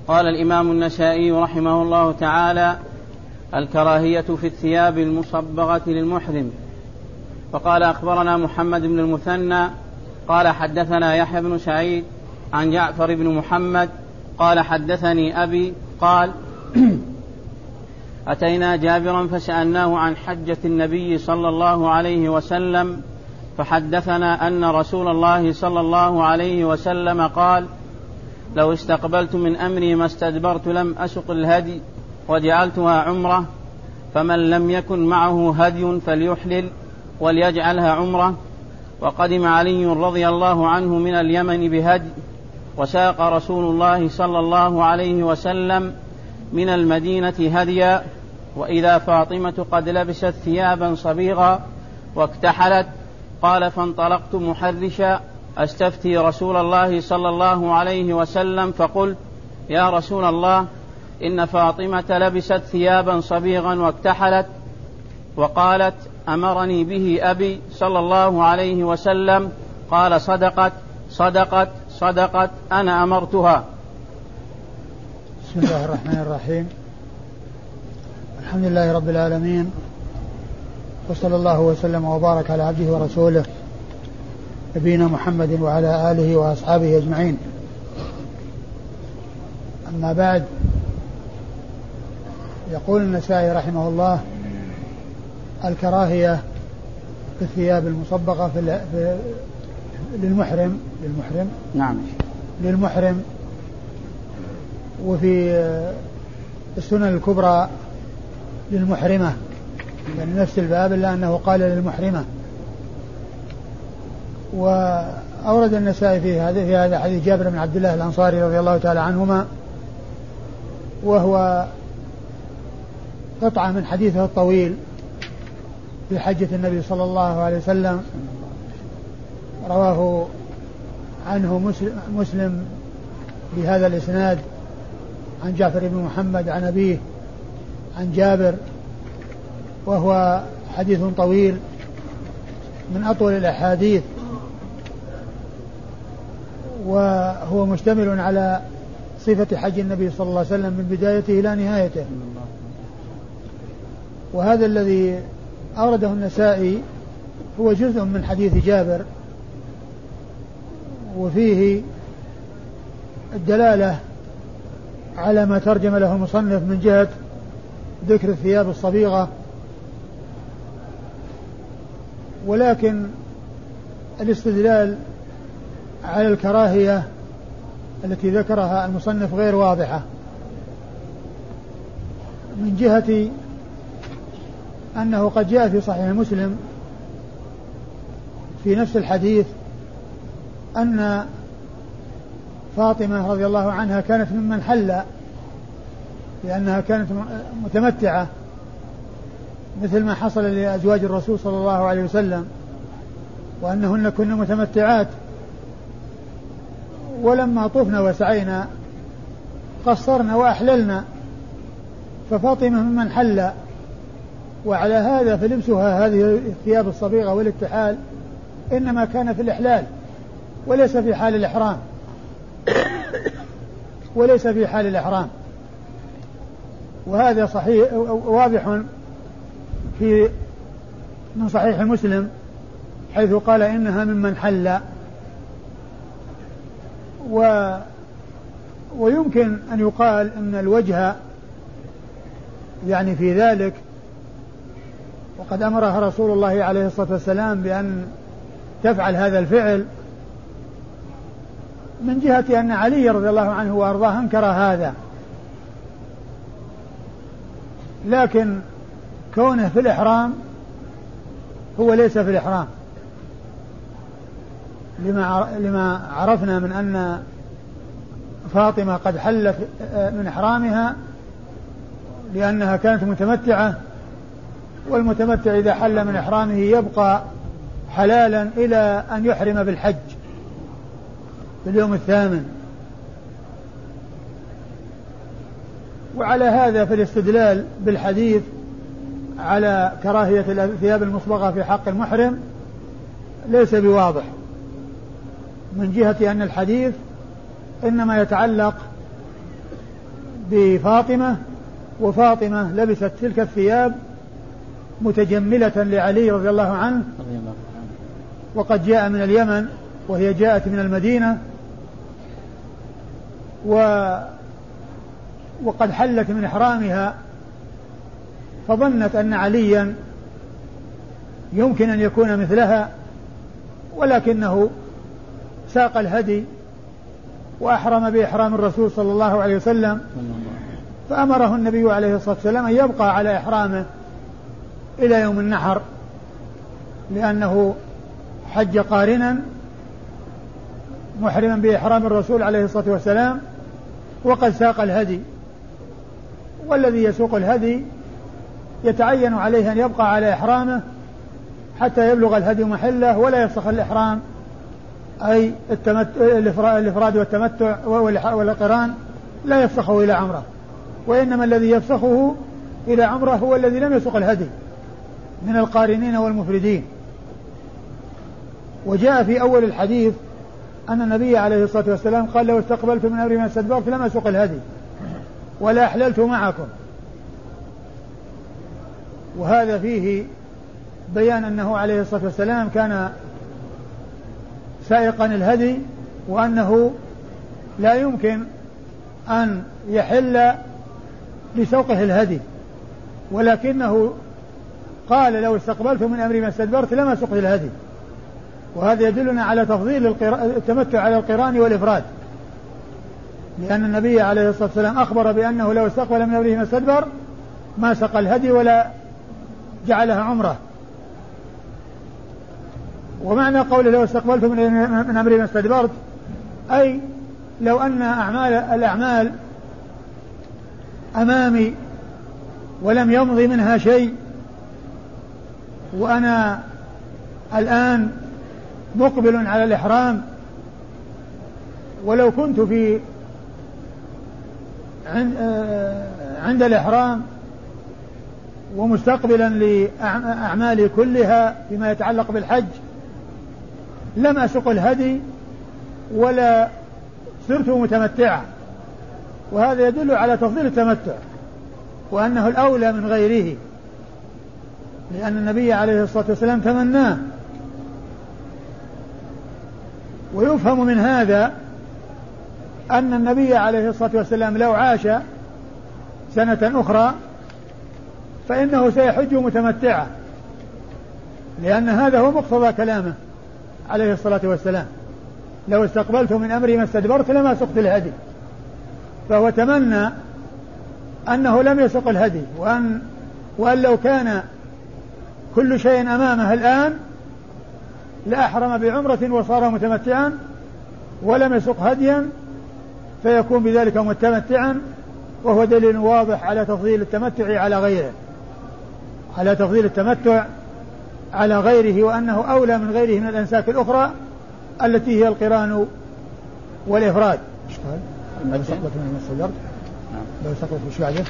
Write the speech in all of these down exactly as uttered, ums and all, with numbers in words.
قال الإمام النسائي رحمه الله تعالى: الكراهية في الثياب المصبغة للمحرم. فقال: أخبرنا محمد بن المثنى قال حدثنا يحيى بن سعيد عن جعفر بن محمد قال حدثني أبي قال: أتينا جابرا فسألناه عن حجة النبي صلى الله عليه وسلم فحدثنا أن رسول الله صلى الله عليه وسلم قال: لو استقبلت من أمري ما استدبرت لم أسق الهدي وجعلتها عمرة، فمن لم يكن معه هدي فليحلل وليجعلها عمرة. وقدم علي رضي الله عنه من اليمن بهدي، وساق رسول الله صلى الله عليه وسلم من المدينة هديا، وإذا فاطمة قد لبست ثيابا صبيغا واكتحلت. قال: فانطلقت محرشا أستفتي رسول الله صلى الله عليه وسلم، فقلت: يا رسول الله، إن فاطمة لبست ثيابا صبيغا واكتحلت. وقالت: أمرني به أبي صلى الله عليه وسلم. قال: صدقت صدقت صدقت أنا أمرتها. بسم الله الرحمن الرحيم. الحمد لله رب العالمين، وصلى الله وسلم وبارك على عبده ورسوله نبينا محمد وعلى آله وأصحابه أجمعين. أما بعد، يقول النسائي رحمه الله: الكراهية في الثياب المصبغة في في للمحرم للمحرم نعم للمحرم وفي السنن الكبرى للمحرمة، يعني نفس الباب إلا أنه قال للمحرمة. وأورد النسائي في هذا في هذا حديث جابر بن عبد الله الأنصاري رضي الله تعالى عنهما، وهو قطعة من حديثه الطويل في حجة النبي صلى الله عليه وسلم، رواه عنه مسلم, مسلم بهذا الإسناد عن جعفر بن محمد عن أبيه عن جابر، وهو حديث طويل من أطول الأحاديث، وهو مشتمل على صفة حج النبي صلى الله عليه وسلم من بدايته إلى نهايته. وهذا الذي أورده النسائي هو جزء من حديث جابر، وفيه الدلالة على ما ترجم له المصنف من جهة ذكر الثياب الصبيغة، ولكن الاستدلال على الكراهية التي ذكرها المصنف غير واضحة، من جهة أنه قد جاء في صحيح مسلم في نفس الحديث أن فاطمة رضي الله عنها كانت ممن حل، لأنها كانت متمتعة مثل ما حصل لأزواج الرسول صلى الله عليه وسلم، وأنهن كن متمتعات، ولما طفنا وسعينا قصرنا وأحللنا، ففاطمة ممن حل، وعلى هذا فلبسها هذه الثياب الصبيغة والاكتحال إنما كان في الإحلال وليس في حال الإحرام وليس في حال الإحرام وهذا صحيح واضح في من صحيح مسلم، حيث قال إنها ممن حل. و ويمكن أن يقال إن الوجه يعني في ذلك، وقد أمرها رسول الله عليه الصلاة والسلام بأن تفعل هذا الفعل، من جهة أن علي رضي الله عنه وأرضاه أنكر هذا، لكن كونه في الإحرام هو ليس في الإحرام، لما لما عرفنا من أن فاطمة قد حلت من إحرامها لأنها كانت متمتعة، والمتمتع إذا حل من إحرامه يبقى حلالا إلى أن يحرم بالحج في اليوم الثامن. وعلى هذا في الاستدلال بالحديث على كراهية الثياب المصبغة في حق المحرم ليس بواضح، من جهة أن الحديث إنما يتعلق بفاطمة، وفاطمة لبست تلك الثياب متجملة لعلي رضي الله عنه، وقد جاء من اليمن وهي جاءت من المدينة، و وقد حلت من إحرامها، فظنت أن عليا يمكن أن يكون مثلها، ولكنه ساق الهدي وأحرم بإحرام الرسول صلى الله عليه وسلم، فأمره النبي عليه الصلاة والسلام أن يبقى على إحرامه إلى يوم النحر، لأنه حج قارنا محرما بإحرام الرسول عليه الصلاة والسلام، وقد ساق الهدي، والذي يسوق الهدي يتعين عليه أن يبقى على إحرامه حتى يبلغ الهدي محله، ولا يفسخ الإحرام أي الإفراد والتمتع والقران لا يفسخه إلى عمره، وإنما الذي يفسخه إلى عمره هو الذي لم يسوق الهدي من القارنين والمفردين. وجاء في أول الحديث أن النبي عليه الصلاة والسلام قال: لو استقبلت من أمري ما استدبرت لم أسوق الهدي ولا أحللت معكم. وهذا فيه بيان أنه عليه الصلاة والسلام كان سائقا الهدي، وأنه لا يمكن أن يحل بسوقه الهدي، ولكنه قال: لو استقبلت من أمري ما استدبرت لما سقت الهدي. وهذا يدلنا على تفضيل التمتع على القران والإفراد، لأن النبي عليه الصلاة والسلام أخبر بأنه لو استقبل من أمره ما استدبر ما سقى الهدي ولا جعلها عمره. ومعنى قوله لو استقبلت من أمري ما استدبرت أي لو أن أعمال الأعمال أمامي ولم يمضي منها شيء، وأنا الآن مقبل على الإحرام، ولو كنت في عند الإحرام ومستقبلا لأعمالي كلها فيما يتعلق بالحج لم أسق الهدي ولا صرت متمتعا. وهذا يدل على تفضيل التمتع وأنه الأولى من غيره، لأن النبي عليه الصلاة والسلام تمناه. ويفهم من هذا أن النبي عليه الصلاة والسلام لو عاش سنة أخرى فإنه سيحج متمتعا، لأن هذا هو مقتضى كلامه عليه الصلاة والسلام: لو استقبلت من أمري ما استدبرت لما سقت الهدي. فهو تمنى أنه لم يسق الهدي، وأن, وأن لو كان كل شيء أمامه الآن لأحرم بعمرة وصار متمتعا ولم يسق هديا، فيكون بذلك متمتعا، وهو دليل واضح على تفضيل التمتع على غيره على تفضيل التمتع على غيره وأنه أولى من غيره من الأنساك الأخرى التي هي القران والإفراد. إيش قال؟ لو استقبلت من المستدبرت لو استقبلت وش بعده؟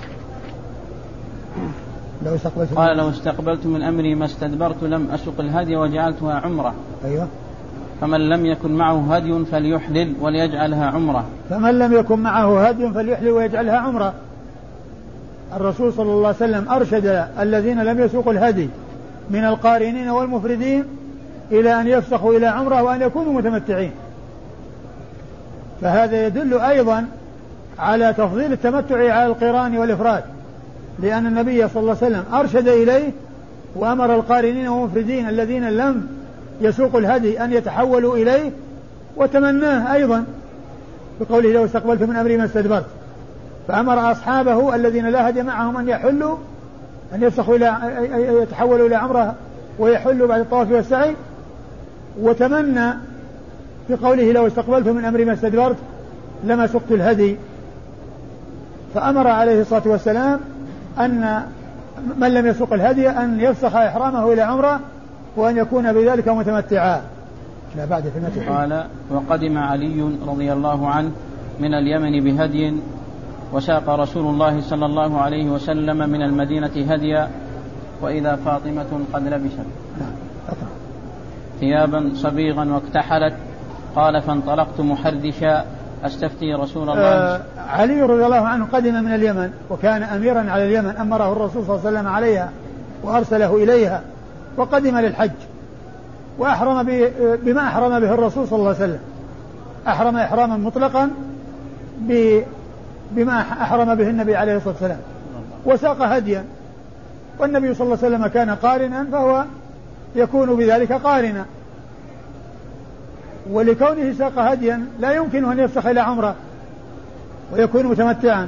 لو استقبلت قال: لو استقبلت من أمري ما استدبرت لم أسق الهدي وجعلتها عمرة. أيوة. فمن لم يكن معه هدي فليحلل وليجعلها عمرة. فمن لم يكن معه هدي فليحلل ويجعلها عمرة. الرسول صلى الله عليه وسلم أرشد الذين لم يسوقوا الهدي من القارنين والمفردين إلى أن يفسخوا إلى عمرة وأن يكونوا متمتعين. فهذا يدل أيضا على تفضيل التمتع على القران والإفراد، لأن النبي صلى الله عليه وسلم أرشد إليه وأمر القارنين والمفردين الذين لم يسوقوا الهدي أن يتحولوا إليه، وتمناه أيضا بقوله: لو استقبلت من أمري ما استدبرت. فأمر أصحابه الذين لا هدي معهم أن يحلوا أن يفسخوا إلى يتحولوا إلى عمره ويحلوا بعد الطواف والسعي، وتمنى بقوله: لو استقبلت من أمري ما استدبرت لما سقت الهدي. فأمر عليه الصلاة والسلام أن من لم يسوق الهدي أن يفسخ إحرامه إلى عمره وأن يكون بذلك متمتعا. لا بعد في المتحف. قال: وقدم علي رضي الله عنه من اليمن بهدي، وساق رسول الله صلى الله عليه وسلم من المدينة هديا، وإذا فاطمة قد لبست ثيابا صبيغا واكتحلت. قال: فانطلقت محردشا أستفتي رسول الله. آه علي رضي الله عنه قدم من اليمن وكان أميرا على اليمن، أمره الرسول صلى الله عليه وسلم عليها وأرسله إليها، وقدم للحج وأحرم بما أحرم به الرسول صلى الله عليه وسلم، أحرم إحراما مطلقا بما أحرم به النبي عليه الصلاة والسلام، وساق هديا، والنبي صلى الله عليه وسلم كان قارنا فهو يكون بذلك قارنا، ولكونه ساق هديا لا يمكن أن يفسخ إلى عمره ويكون متمتعا.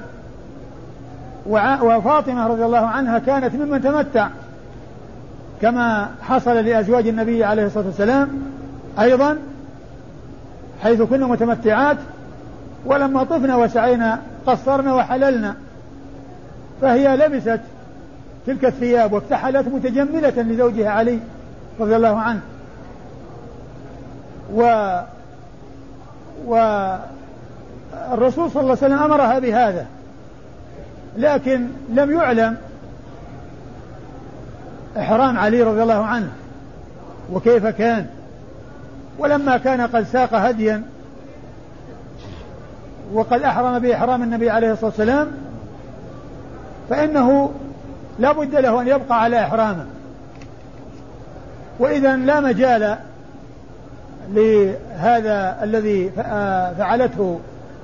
وفاطمة رضي الله عنها كانت ممن تمتع كما حصل لأزواج النبي عليه الصلاة والسلام أيضا، حيث كنا متمتعات، ولما طفنا وسعينا قصرنا وحللنا، فهي لبست تلك الثياب واكتحلت متجملة لزوجها علي رضي الله عنه. و والرسول صلى الله عليه وسلم أمرها بهذا، لكن لم يعلم إحرام علي رضي الله عنه وكيف كان. ولما كان قد ساق هديا وقد أحرم بإحرام النبي عليه الصلاة والسلام، فإنه لا بد له أن يبقى على إحرامه، وإذا لا مجال لهذا الذي فعلته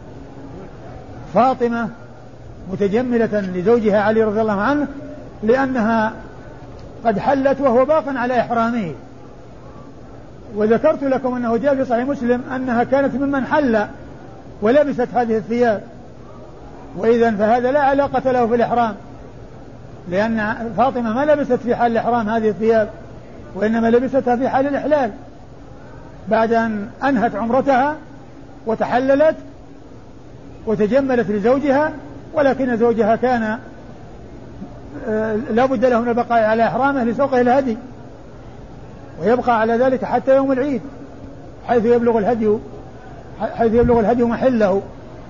فاطمة متجملة لزوجها علي رضي الله عنه، لأنها قد حلت وهو باق على إحرامه. وذكرت لكم أنه جاء في صحيح مسلم أنها كانت ممن حل ولبست هذه الثياب، وإذا فهذا لا علاقة له في الإحرام، لأن فاطمة ما لبست في حال الإحرام هذه الثياب، وإنما لبستها في حال الإحلال بعد أن أنهت عمرتها وتحللت وتجملت لزوجها، ولكن زوجها كان لا بد له من البقاء على إحرامه لسوقه الهدي، ويبقى على ذلك حتى يوم العيد حيث يبلغ الهدي حيث يبلغ الهدي محله.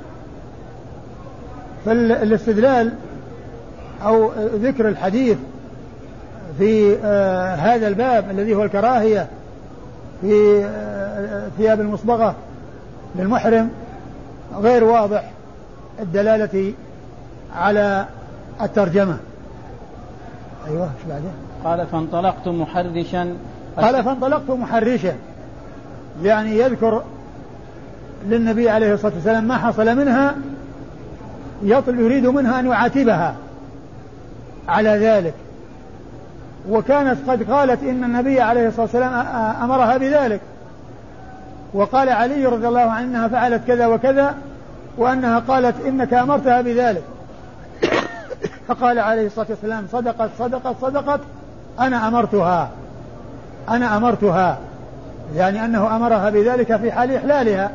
فالاستدلال أو ذكر الحديث في آه هذا الباب الذي هو الكراهية في آه ثياب المصبغة للمحرم غير واضح الدلالة على الترجمة. أيوة شو بعده؟ قال فانطلقت محرشا. قال فانطلقت محرشا، يعني يذكر للنبي عليه الصلاة والسلام ما حصل منها، يطلب يريد منها أن يعاتبها على ذلك، وكانت قد قالت إن النبي عليه الصلاة والسلام أمرها بذلك، وقال علي رضي الله عنه أنها فعلت كذا وكذا، وأنها قالت إنك أمرتها بذلك، فقال عليه الصلاة والسلام صدقت صدقت صدقت أنا أمرتها أنا أمرتها يعني أنه أمرها بذلك في حال إحلالها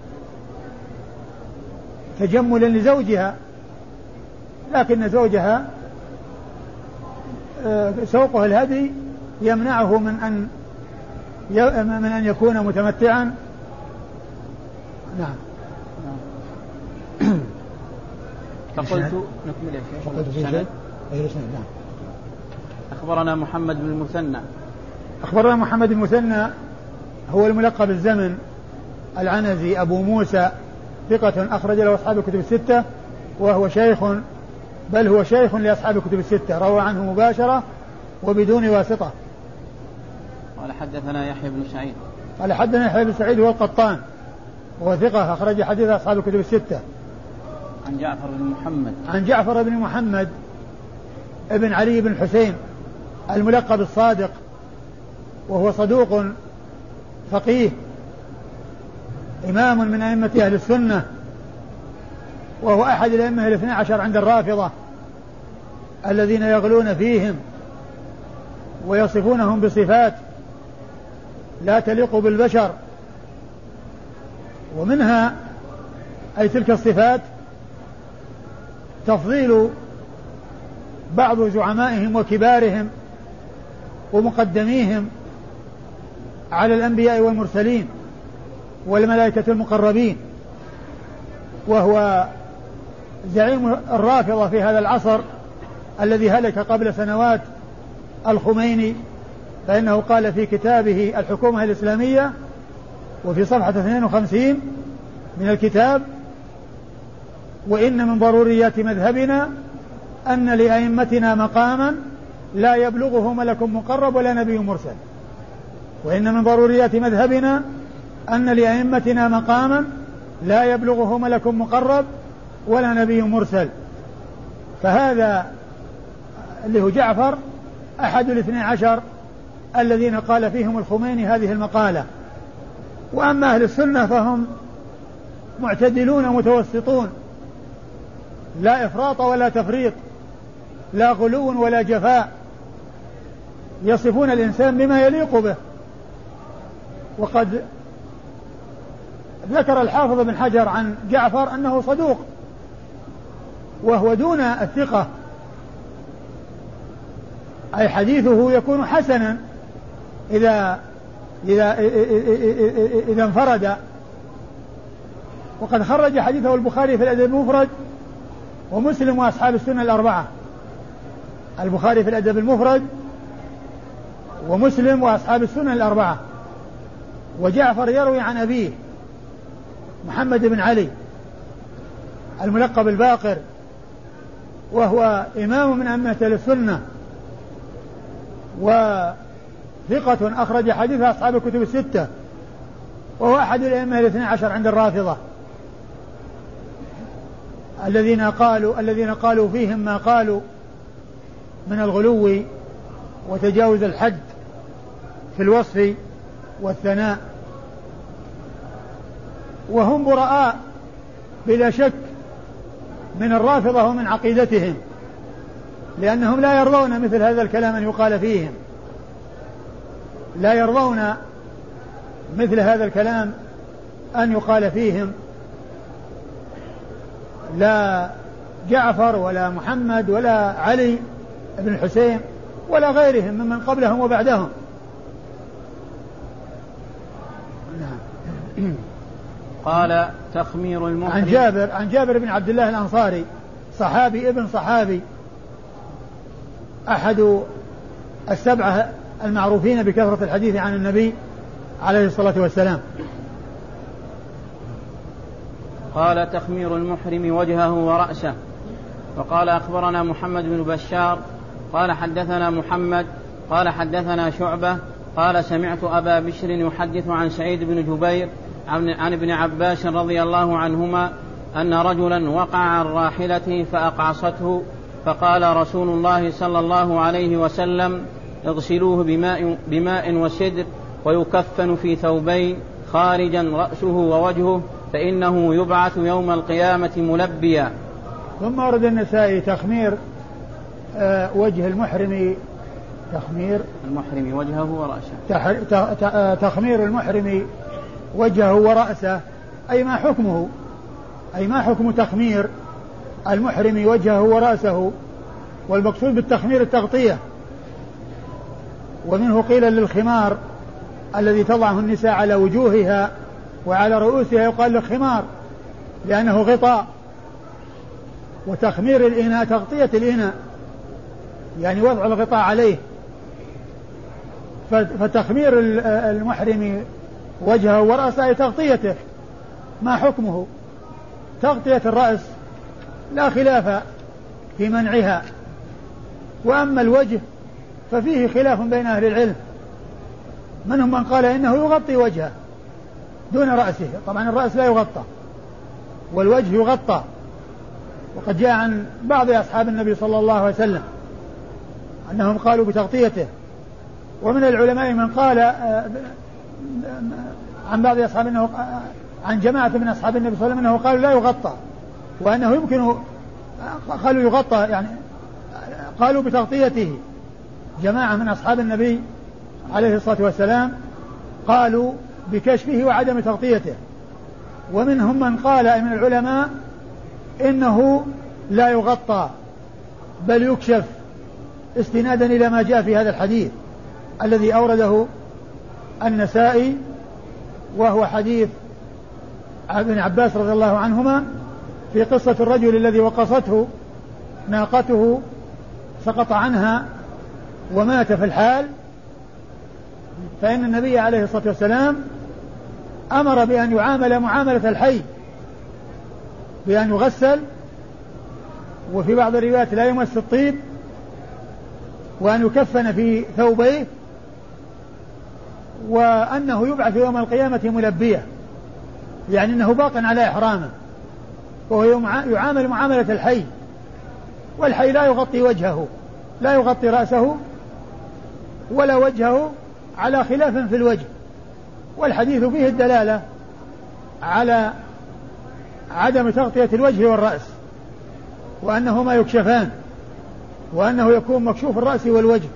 تجملا لزوجها، لكن زوجها سوقه الهدي يمنعه من أن من أن يكون متمتعا. نعم. فقلت نكمل يا شيخ. نعم. أخبرنا محمد بن المثنى. أخبرنا محمد بن المثنى هو الملقب الزمن العنزي أبو موسى، ثقة أخرج له أصحاب الكتب الستة، وهو شيخ بل هو شيخ لأصحاب الكتب الستة، روى عنه مباشرة وبدون واسطة. قال حدثنا يحيى بن سعيد. قال حدثنا يحيى بن سعيد هو القطان وهو ثقة أخرج حديث أصحاب الكتب الستة. عن جعفر بن محمد. عن جعفر بن محمد ابن علي بن حسين الملقب الصادق، وهو صدوق فقيه إمام من أئمة أهل السنة، وهو أحد الأئمة الاثنى عشر عند الرافضة الذين يغلون فيهم ويصفونهم بصفات لا تليق بالبشر، ومنها أي تلك الصفات تفضيل بعض زعمائهم وكبارهم ومقدميهم على الأنبياء والمرسلين والملائكة المقربين، وهو زعيم الرافضة في هذا العصر الذي هلك قبل سنوات الخميني، فإنه قال في كتابه الحكومة الإسلامية وفي صفحة اثنين وخمسين من الكتاب: وإن من ضروريات مذهبنا أن لأئمتنا مقاما لا يبلغه ملك مقرب ولا نبي مرسل. وإن من ضروريات مذهبنا أن لأئمتنا مقاما لا يبلغه ملك مقرب ولا نبي مرسل. فهذا اللي هو جعفر أحد الاثني عشر الذين قال فيهم الخميني هذه المقالة. وأما أهل السنة فهم معتدلون متوسطون، لا إفراط ولا تفريط، لا غلو ولا جفاء، يصفون الإنسان بما يليق به. وقد ذكر الحافظ بن حجر عن جعفر أنه صدوق، وهو دون الثقة، أي حديثه يكون حسنا إذا إذا إذا انفرد. وقد خرج حديثه البخاري في الأدب المفرد ومسلم وأصحاب السنة الأربعة. البخاري في الأدب المفرد ومسلم وأصحاب السنة الأربعة. وجعفر يروي عن أبيه محمد بن علي الملقب الباقر، وهو إمام من أئمة السنة وثقة أخرج حديث أصحاب الكتب الستة، وهو أحد الأئمة الاثني عشر عند الرافضة الذين قالوا الذين قالوا فيهم ما قالوا من الغلو وتجاوز الحد في الوصف والثناء. وهم براء بلا شك من الرافضة ومن عقيدتهم، لأنهم لا يرضون مثل هذا الكلام أن يقال فيهم، لا يرضون مثل هذا الكلام أن يقال فيهم، لا جعفر ولا محمد ولا علي بن الحسين ولا غيرهم ممن قبلهم وبعدهم. قال تخمير المحرم. عن جابر عن جابر بن عبد الله الأنصاري صحابي ابن صحابي، أحد السبعة المعروفين بكثرة الحديث عن النبي عليه الصلاة والسلام. قال تخمير المحرم وجهه ورأسه. وقال أخبرنا محمد بن بشار قال حدثنا محمد قال حدثنا شعبة قال سمعت أبا بشر يحدث عن سعيد بن جبير عن ابن عباس رضي الله عنهما أن رجلا وقع عن راحلته فأقعصته، فقال رسول الله صلى الله عليه وسلم اغسلوه بماء, بماء وسدر ويكفن في ثوبين خارجا رأسه ووجهه فإنه يبعث يوم القيامة ملبيا. ثم ورد النسائي تخمير آه وجه المحرم، تخمير المحرم وجهه ورأسه، تخمير المحرم وجهه ورأسه، أي ما حكمه، أي ما حكم تخمير المحرم وجهه ورأسه. والمقصود بالتخمير التغطية، ومنه قيل للخمار الذي تضعه النساء على وجوهها وعلى رؤوسها يقال له خمار لأنه غطاء. وتخمير الإناء تغطية الإناء، يعني وضع الغطاء عليه. فتخمير المحرم وجهه ورأسه أي تغطيته. ما حكمه؟ تغطية الرأس لا خلاف في منعها، وأما الوجه ففيه خلاف بين أهل العلم، منهم من قال إنه يغطي وجهه دون رأسه. طبعا الرأس لا يغطى والوجه يغطى، وقد جاء عن بعض أصحاب النبي صلى الله عليه وسلم أنهم قالوا بتغطيته. ومن العلماء من قال عن بعض أصحاب أنه عن جماعة من أصحاب النبي صلى الله عليه وسلم أنه قالوا لا يغطى، وأنه يمكن قالوا يغطى، يعني قالوا بتغطيته. جماعة من أصحاب النبي عليه الصلاة والسلام قالوا بكشفه وعدم تغطيته. ومنهم من قال من العلماء إنه لا يغطى بل يكشف، استنادا إلى ما جاء في هذا الحديث الذي أورده النسائي، وهو حديث ابن عباس رضي الله عنهما في قصة الرجل الذي وقصته ناقته سقط عنها ومات في الحال، فإن النبي عليه الصلاة والسلام أمر بأن يعامل معاملة الحي بأن يغسل، وفي بعض الروايات لا يمس الطيب، وأن يكفن في ثوبيه، وأنه يبعث يوم القيامة ملبية، يعني أنه باق على إحرامه، وهو يعامل معاملة الحي، والحي لا يغطي وجهه، لا يغطي رأسه ولا وجهه، على خلاف في الوجه. والحديث فيه الدلالة على عدم تغطية الوجه والرأس، وأنهما يكشفان، وأنه يكون مكشوف الرأس والوجه.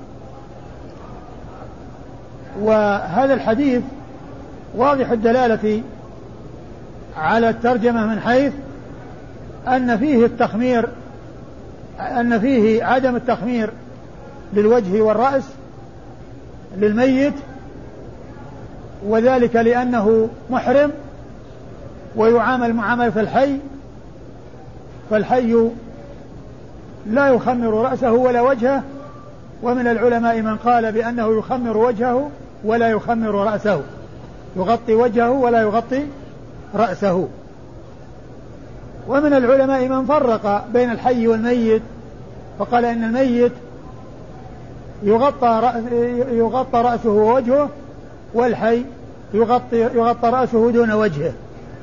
وهذا الحديث واضح الدلالة على الترجمة من حيث أن فيه التخمير، أن فيه عدم التخمير للوجه والرأس للميت، وذلك لأنه محرم ويعامل معاملة الحي، فالحي لا يخمر رأسه ولا وجهه. ومن العلماء من قال بأنه يخمر وجهه ولا يخمر رأسه، يغطي وجهه ولا يغطي رأسه. ومن العلماء من فرق بين الحي والميت، فقال إن الميت يغطى رأس يغطى رأسه ووجهه، والحي يغطي يغطى رأسه دون وجهه.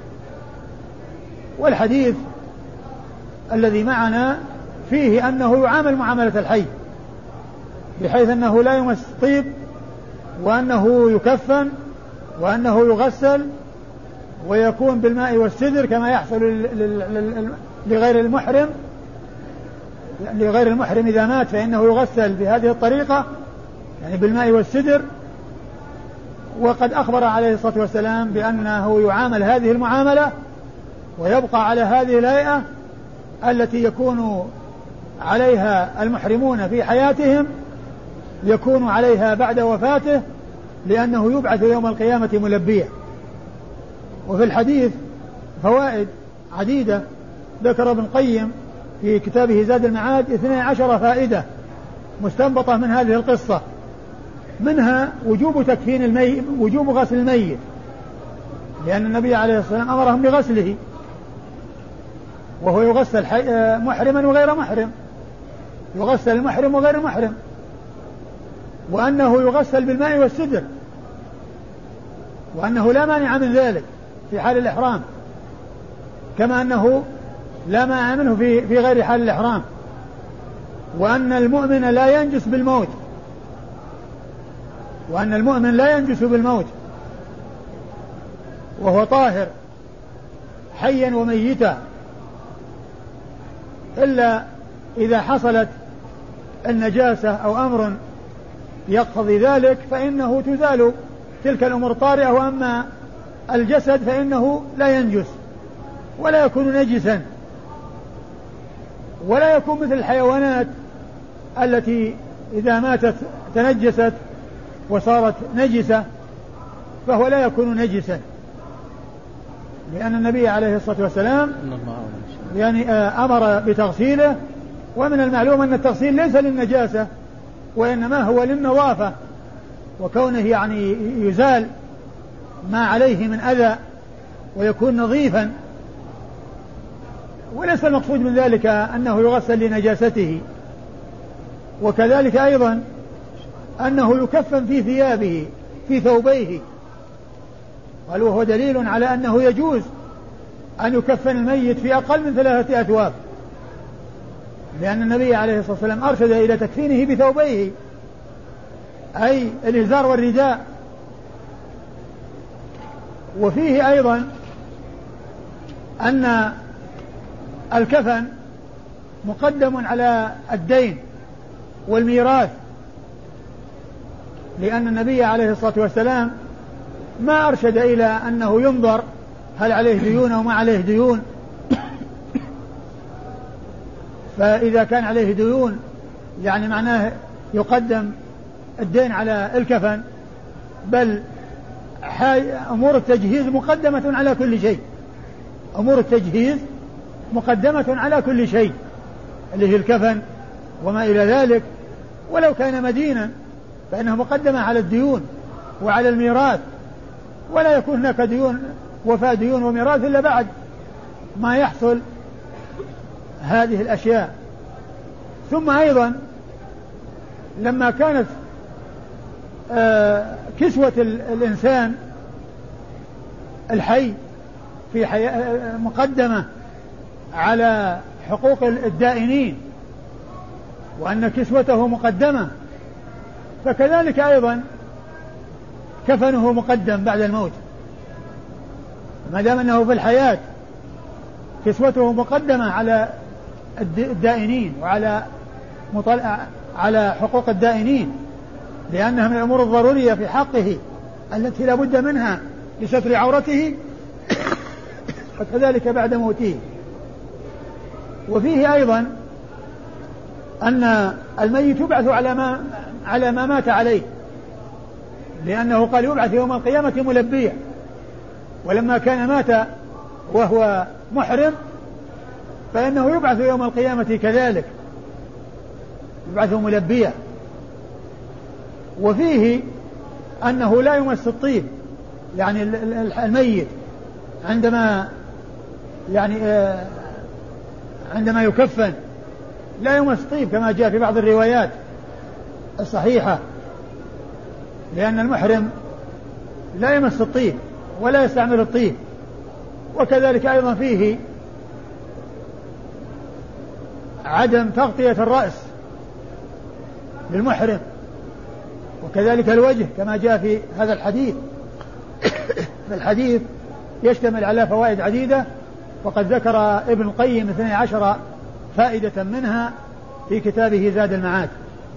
والحديث الذي معنا فيه أنه يعامل معاملة الحي، بحيث أنه لا يمس طيب، وأنه يكفن، وأنه يغسل، ويكون بالماء والسدر كما يحصل لغير المحرم. لغير المحرم إذا مات فإنه يغسل بهذه الطريقة، يعني بالماء والسدر. وقد أخبر عليه الصلاة والسلام بأنه يعامل هذه المعاملة، ويبقى على هذه الهيئة التي يكون عليها المحرمون في حياتهم، يكون عليها بعد وفاته، لأنه يبعث يوم القيامة ملبيا. وفي الحديث فوائد عديدة ذكر ابن القيم في كتابه زاد المعاد اثني عشر فائدة مستنبطة من هذه القصة، منها وجوب تكفين الميت، وجوب غسل الميت، لأن النبي عليه الصلاة والسلام أمرهم بغسله، وهو يغسل محرما وغير محرم، يغسل المحرم وغير المحرم، وأنه يغسل بالماء والسدر، وأنه لا مانع من ذلك في حال الإحرام، كما أنه لا مانع منه في في غير حال الإحرام، وأن المؤمن لا ينجس بالموت، وأن المؤمن لا ينجس بالموت، وهو طاهر حيا وميتا، إلا إذا حصلت النجاسة أو أمر يقتضي ذلك فإنه تزال تلك الأمور طارئة. وأما الجسد فإنه لا ينجس ولا يكون نجسا، ولا يكون مثل الحيوانات التي إذا ماتت تنجست وصارت نجسة، فهو لا يكون نجسا، لأن النبي عليه الصلاة والسلام يعني أمر بتغسيله. ومن المعلوم أن التغسيل ليس للنجاسة، وإنما هو للنظافة، وكونه يعني يزال ما عليه من أذى ويكون نظيفا، وليس المقصود من ذلك أنه يغسل لنجاسته. وكذلك أيضا أنه يكفن في ثيابه في ثوبيه، قال وهو دليل على أنه يجوز أن يكفن الميت في أقل من ثلاثة أثواب، لأن النبي عليه الصلاة والسلام أرشد إلى تكفينه بثوبيه، أي الإزار والرداء. وفيه أيضا أن الكفن مقدم على الدين والميراث، لأن النبي عليه الصلاة والسلام ما أرشد إلى أنه ينظر هل عليه ديون أو ما عليه ديون، فإذا كان عليه ديون يعني معناه يقدم الدين على الكفن، بل أمور التجهيز مقدمة على كل شيء، أمور التجهيز مقدمة على كل شيء اللي هي الكفن وما إلى ذلك. ولو كان مدينا فإنه مقدمة على الديون وعلى الميراث، ولا يكون هناك ديون وفاء ديون وميراث إلا بعد ما يحصل هذه الأشياء. ثم أيضا لما كانت كسوة الإنسان الحي في حياة مقدمة على حقوق الدائنين وأن كسوته مقدمة، فكذلك أيضا كفنه مقدم بعد الموت، ما دام أنه في الحياة كسوته مقدمة على الدائنين وعلى مطلع على حقوق الدائنين، لأنها من الأمور الضرورية في حقه التي لا بد منها لستر عورته، وكذلك بعد موته. وفيه أيضا أن الميت يبعث على ما على ما مات عليه، لأنه قال يبعث يوم القيامة ملبيا، ولما كان مات وهو محرم فإنه يبعث يوم القيامة كذلك، يبعث ملبيا. وفيه أنه لا يمس الطيب، يعني الميت عندما يعني عندما يكفن لا يمس طيب كما جاء في بعض الروايات الصحيحة، لأن المحرم لا يمس الطيب ولا يستعمل الطيب. وكذلك أيضا فيه عدم تغطية الرأس للمحرم، وكذلك الوجه كما جاء في هذا الحديث. الحديث يشتمل على فوائد عديدة، وقد ذكر ابن القيم اثني عشر فائدة منها في كتابه زاد المعاد.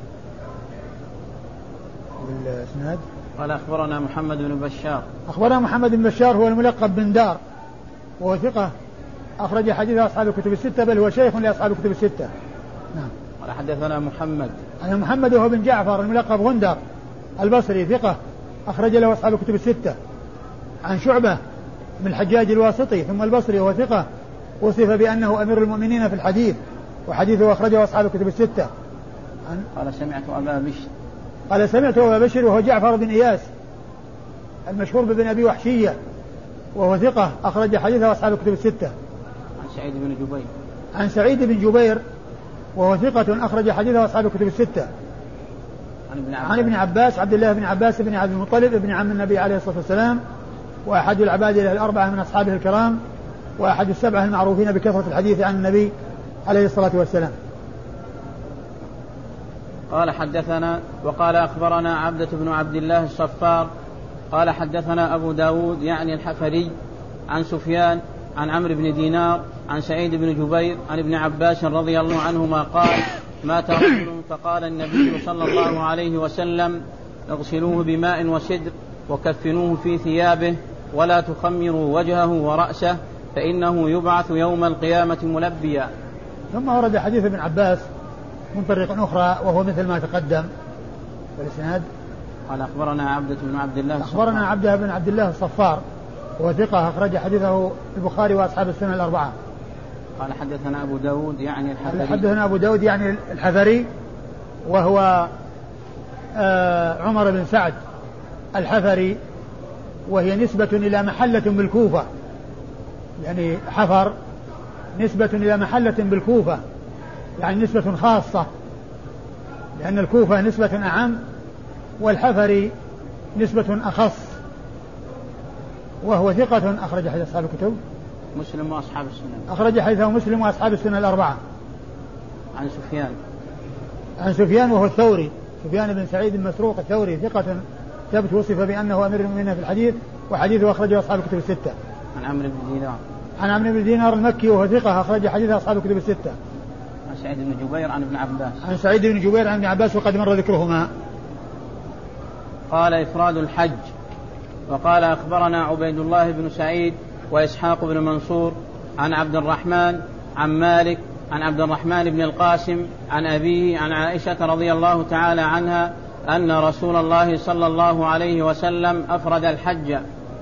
بالإسناد قال أخبرنا محمد بن بشار. أخبرنا محمد بن بشار هو الملقب بن دار، وهو ثقة أخرج حديثه أصحاب الكتب الستة، بل هو شيخ لأصحاب الكتب الستة. نعم. قال حدثنا محمد. أنا محمد وهو بن جعفر الملقب غندر البصري ثقة أخرج له أصحاب الكتب الستة. عن شعبة من الحجاج الواسطي ثم البصري وهو ثقة وصف بأنه أمير المؤمنين في الحديث، وحديثه أخرجه أصحاب الكتب الستة. عن قال سمعت أبا بشر. قال سمعت أبا بشر وهو جعفر بن إياس المشهور بابن أبي وحشية، وهو ثقة أخرج حديثه أصحاب الكتب الستة. عن سعيد بن جبير. عن سعيد بن جبير وهو ثقة أخرج حديثه أصحاب الكتب الستة. عن ابن عباس. عن ابن عباس عبد الله بن عباس بن عبد المطلب ابن عم النبي عليه الصلاة والسلام، وأحد العباد الأربعة من أصحابه الكرام، وأحد السبعة المعروفين بكثرة الحديث عن النبي عليه الصلاة والسلام. قال حدثنا وقال أخبرنا عبدة بن عبد الله الصفار قال حدثنا أبو داود يعني الحفري عن سفيان عن عمرو بن دينار عن سعيد بن جبير عن ابن عباس رضي الله عنهما قال مات رجل فقال النبي صلى الله عليه وسلم اغسلوه بماء وسدر وكفنوه في ثيابه ولا تخمروا وجهه ورأسه فإنه يبعث يوم القيامة ملبيا. ثم ورد حديث ابن عباس من طريق أخرى وهو مثل ما تقدم والإسناد. قال أخبرنا عبدة بن عبد الله أخبرنا عبدة بن عبد الله الصفار وهو ثقة أخرج حديثه البخاري وأصحاب السنة الأربعة. قال حدثنا أبو داود يعني الحفري. حدثنا أبو داود يعني الحفري وهو آه عمر بن سعد الحفري، وهي نسبة إلى محلة بالكوفة، يعني حفر نسبة إلى محلة بالكوفة، يعني نسبة خاصة، لأن الكوفة نسبة أعم والحفري نسبة أخص. وهو ثقة أخرج حديث أصحاب الكتب مسلم وأصحاب السنن. أخرج حديثه مسلم وأصحاب السنن الأربعة. عن سفيان. عن سفيان وهو الثوري، سفيان بن سعيد المسروق الثوري ثقة ثبت وصف بأنه أمير المؤمنين في الحديث، وحديثه أخرجه أصحاب الكتب الستة. عن عمرو بن دينار. عن عمرو بن دينار المكي وهو ثقة أخرج حديث أصحاب الكتب الستة. عن سعيد بن جبير عن ابن عباس. عن سعيد بن جبير عن ابن عباس وقد مر ذكرهما. قال إفراد الحج. وقال أخبرنا عبيد الله بن سعيد وإسحاق بن منصور عن عبد الرحمن عن مالك عن عبد الرحمن بن القاسم عن أبيه عن عائشة رضي الله تعالى عنها أن رسول الله صلى الله عليه وسلم أفرد الحج.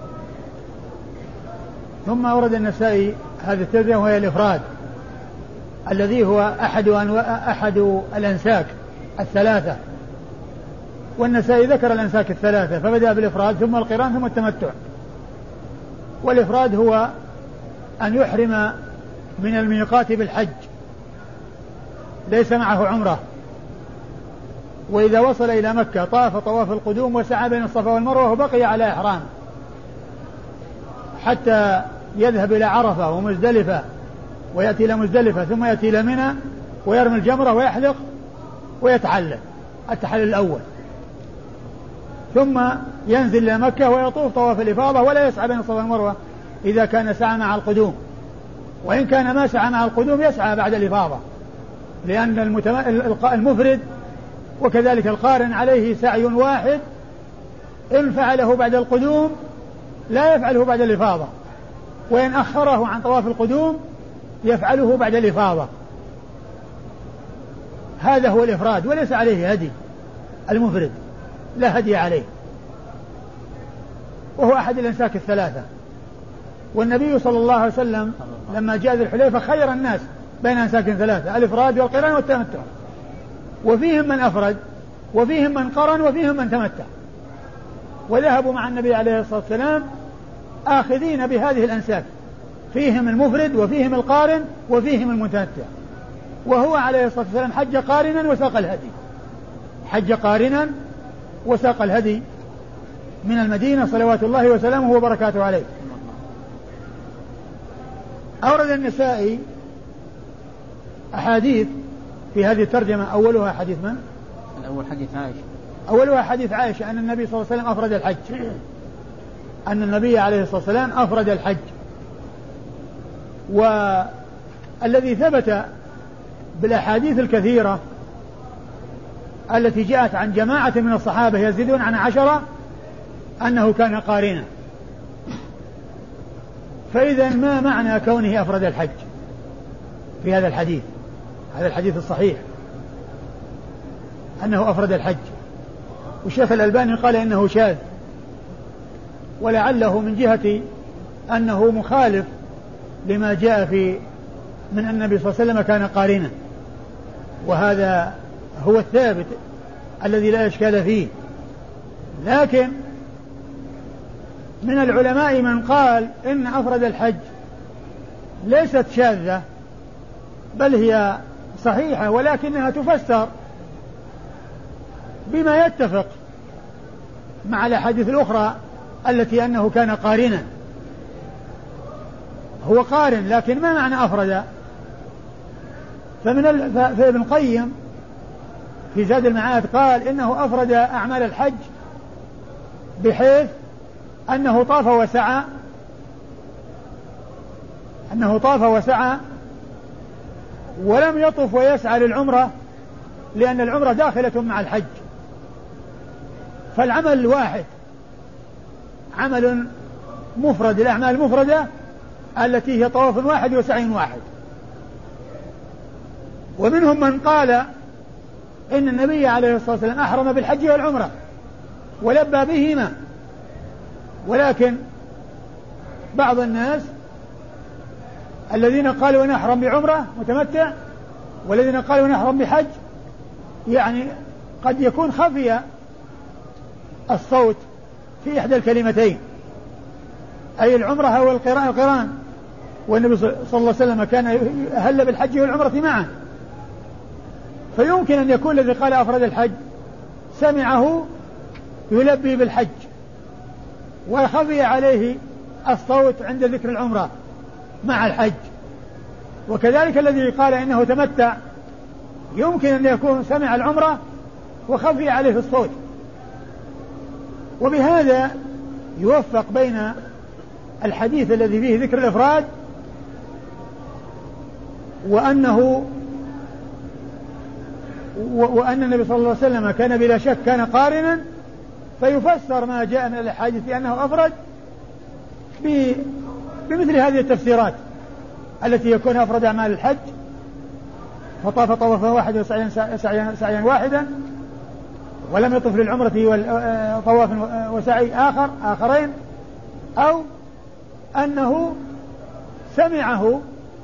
ثم أورد النسائي هذه الترجمة وهي الإفراد الذي هو أحد أحد الأنساك الثلاثة، والنسائي ذكر الأنساك الثلاثة فبدأ بالإفراد ثم القران ثم التمتع. والإفراد هو أن يحرم من الميقات بالحج ليس معه عمرة، وإذا وصل إلى مكة طاف طواف القدوم وسعى بين الصفا والمروة وبقي على إحرام حتى يذهب إلى عرفة ومزدلفة ويأتي إلى مزدلفة ثم يأتي إلى منى ويرمي الجمرة ويحلق ويتحلل التحلل الأول، ثم ينزل إلى مكة ويطوف طواف الإفاضة ولا يسعى بين الصفا والمروة إذا كان سعى مع القدوم، وإن كان ما سعى مع القدوم يسعى بعد الإفاضة، لأن المفرد وكذلك القارن عليه سعي واحد، إن فعله بعد القدوم لا يفعله بعد الإفاضة، وإن أخره عن طواف القدوم يفعله بعد الإفاضة. هذا هو الإفراد، وليس عليه هدي، المفرد لا هدي عليه، وهو أحد الأنساك الثلاثة. والنبي صلى الله عليه وسلم لما جاء ذي الحليفة خير الناس بين أنساك ثلاثة، الإفراد والقران والتمتع، وفيهم من أفرد وفيهم من قرن وفيهم من تمتع، وذهبوا مع النبي عليه الصلاة والسلام آخذين بهذه الأنساك، فيهم المفرد وفيهم القارن وفيهم المتمتع، وهو عليه الصلاة والسلام حج قارنا وساق الهدي، حج قارنا وساق الهدي من المدينة صلوات الله وسلامه وبركاته عليه. أورد النسائي أحاديث في هذه الترجمة، أولها حديث من؟ الأول حديث عائشة، أولها حديث عائشة أن النبي صلى الله عليه وسلم أفرد الحج، أن النبي عليه الصلاة والسلام أفرد الحج. والذي ثبت بالأحاديث الكثيرة التي جاءت عن جماعة من الصحابة يزيدون عن عشرة أنه كان قارنا. فإذا ما معنى كونه أفرد الحج في هذا الحديث؟ هذا الحديث الصحيح أنه أفرد الحج، والشيخ الألباني قال إنه شاذ، ولعله من جهة أنه مخالف لما جاء في من أن النبي صلى الله عليه وسلم كان قارنا، وهذا هو الثابت الذي لا إشكال فيه. لكن من العلماء من قال إن أفرد الحج ليست شاذة بل هي صحيحة، ولكنها تفسر بما يتفق مع الأحاديث الأخرى التي أنه كان قارنا. هو قارن، لكن ما معنى أفرد؟ فمن ال... فابن القيم في زاد المعاد قال إنه أفرد أعمال الحج بحيث أنه طاف وسعى أنه طاف وسعى ولم يطف ويسعى للعمرة، لأن العمرة داخلة مع الحج، فالعمل الواحد عمل مفرد، الأعمال المفردة التي هي طواف واحد وسعي واحد. ومنهم من قال إن النبي عليه الصلاة والسلام أحرم بالحج والعمرة ولبى بهما، ولكن بعض الناس الذين قالوا نحرم بعمرة متمتع والذين قالوا نحرم بحج، يعني قد يكون خفي الصوت في إحدى الكلمتين، أي العمرة أو القران، والنبي صلى الله عليه وسلم كان أهل بالحج والعمرة معا، فيمكن أن يكون الذي قال أفرد الحج سمعه يلبي بالحج وخفي عليه الصوت عند ذكر العمرة مع الحج، وكذلك الذي قال إنه تمتع يمكن أن يكون سمع العمرة وخفي عليه الصوت. وبهذا يوفق بين الحديث الذي فيه ذكر الإفراد وأنه وأن النبي صلى الله عليه وسلم كان بلا شك كان قارنا، فيفسر ما جاء من الحديث بأنه أفرد بمثل هذه التفسيرات التي يكون أفرد أعمال الحج فطاف طوافا واحدا وسعيا سعيا سعيا واحدا ولم يطف للعمرة وطواف وسعي آخر آخرين، أو أنه سمعه،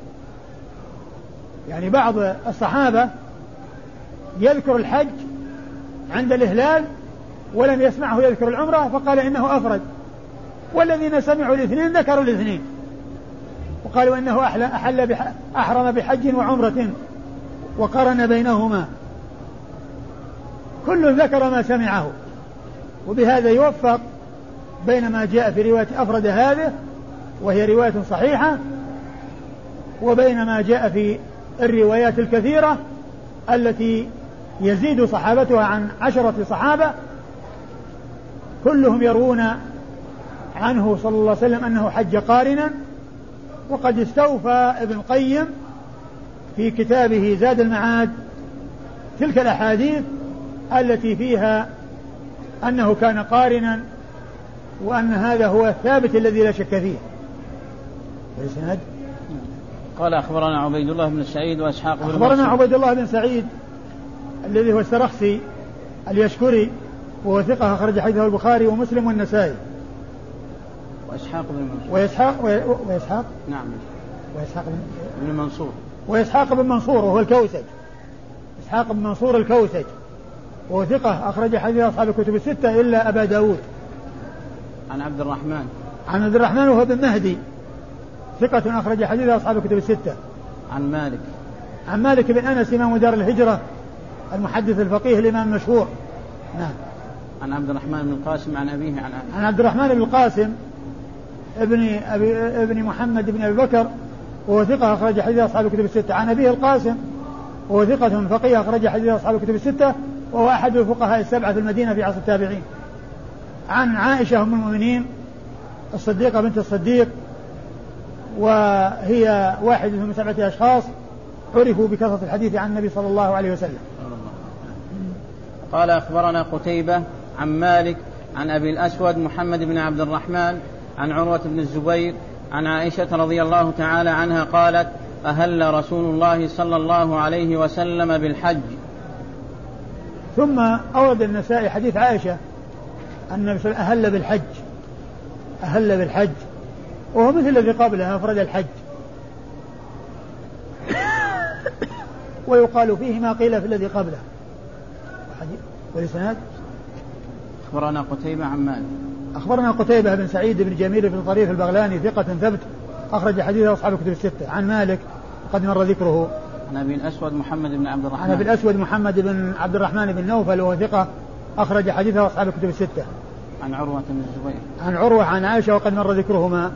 يعني بعض الصحابة يذكر الحج عند الإهلال ولم يسمعه يذكر العمرة فقال إنه أفرد، والذين سمعوا الاثنين ذكروا الاثنين. وقالوا إنه أحل بح أحرم بحج وعمرة وقرن بينهما. كل ذكر ما سمعه، وبهذا يوفق بين ما جاء في رواية أفرد هذه وهي رواية صحيحة، وبين ما جاء في الروايات الكثيرة التي يزيد صحابتها عن عشرة صحابة كلهم يروون عنه صلى الله عليه وسلم أنه حج قارنا. وقد استوفى ابن القيم في كتابه زاد المعاد تلك الأحاديث التي فيها أنه كان قارنا، وأن هذا هو الثابت الذي لا شك فيه. الإسناد قال أخبرنا عبيد الله بن سعيد وإسحاق بن أخبرنا عبيد الله بن سعيد الذي هو السرخسي اليشكري وهو ثقة أخرج حديثه البخاري ومسلم والنسائي. وإسحاق بن منصور وإسحاق وإسحاق نعم وإسحاق بن منصور وإسحاق بن منصور وهو الكوسج، إسحاق بن منصور الكوسج وهو ثقة أخرج حديث أصحاب الكتب الستة إلا أبا داود. عن عبد الرحمن عن عبد الرحمن وهو بن مهدي ثقة أخرج حديث أصحاب الكتب الستة. عن مالك عن مالك بن أنس إمام دار الهجرة المحدث الفقيه الإمام المشهور. نعم. عن عبد الرحمن بن القاسم عن أبيه عن عن عبد الرحمن بن القاسم ابن أبي ابن محمد بن أبي بكر وهو ثقة أخرج حديث أصحاب الكتب الستة. عن أبيه القاسم وهو ثقة فقيه أخرج حديث أصحاب الكتب الستة وهو أحد الفقهاء السبعة في المدينة في عصر التابعين. عن عائشة أم المؤمنين الصديقة بنت الصديق وهي واحدة من سبعة أشخاص عرفوا بكثرة الحديث عن النبي صلى الله عليه وسلم. قال أخبرنا قتيبة عن مالك عن أبي الأسود محمد بن عبد الرحمن عن عروة بن الزبير عن عائشة رضي الله تعالى عنها قالت أهل رسول الله صلى الله عليه وسلم بالحج. ثم أورد النسائي حديث عائشة أن النبي صلى الله عليه وسلم أهل بالحج أهل بالحج وهو مثل الذي قبلها أفرد الحج، ويقال فيه ما قيل في الذي قبله. والإسناد أخبرنا قتيبة عن مالك أخبرنا قتيبة بن سعيد بن جميل بن طريف البغلاني ثقة ثبت أخرج حديثه أصحاب الكتب الستة. عن مالك قد مر ذكره. عن أبي الأسود محمد بن عبد الرحمن عن أبي الأسود محمد بن عبد الرحمن بن نوفل وهو ثقة أخرج حديثه أصحاب الكتب الستة. عن عروة بن الزبير عن عروة عن عائشة وقد مر ذكرهما.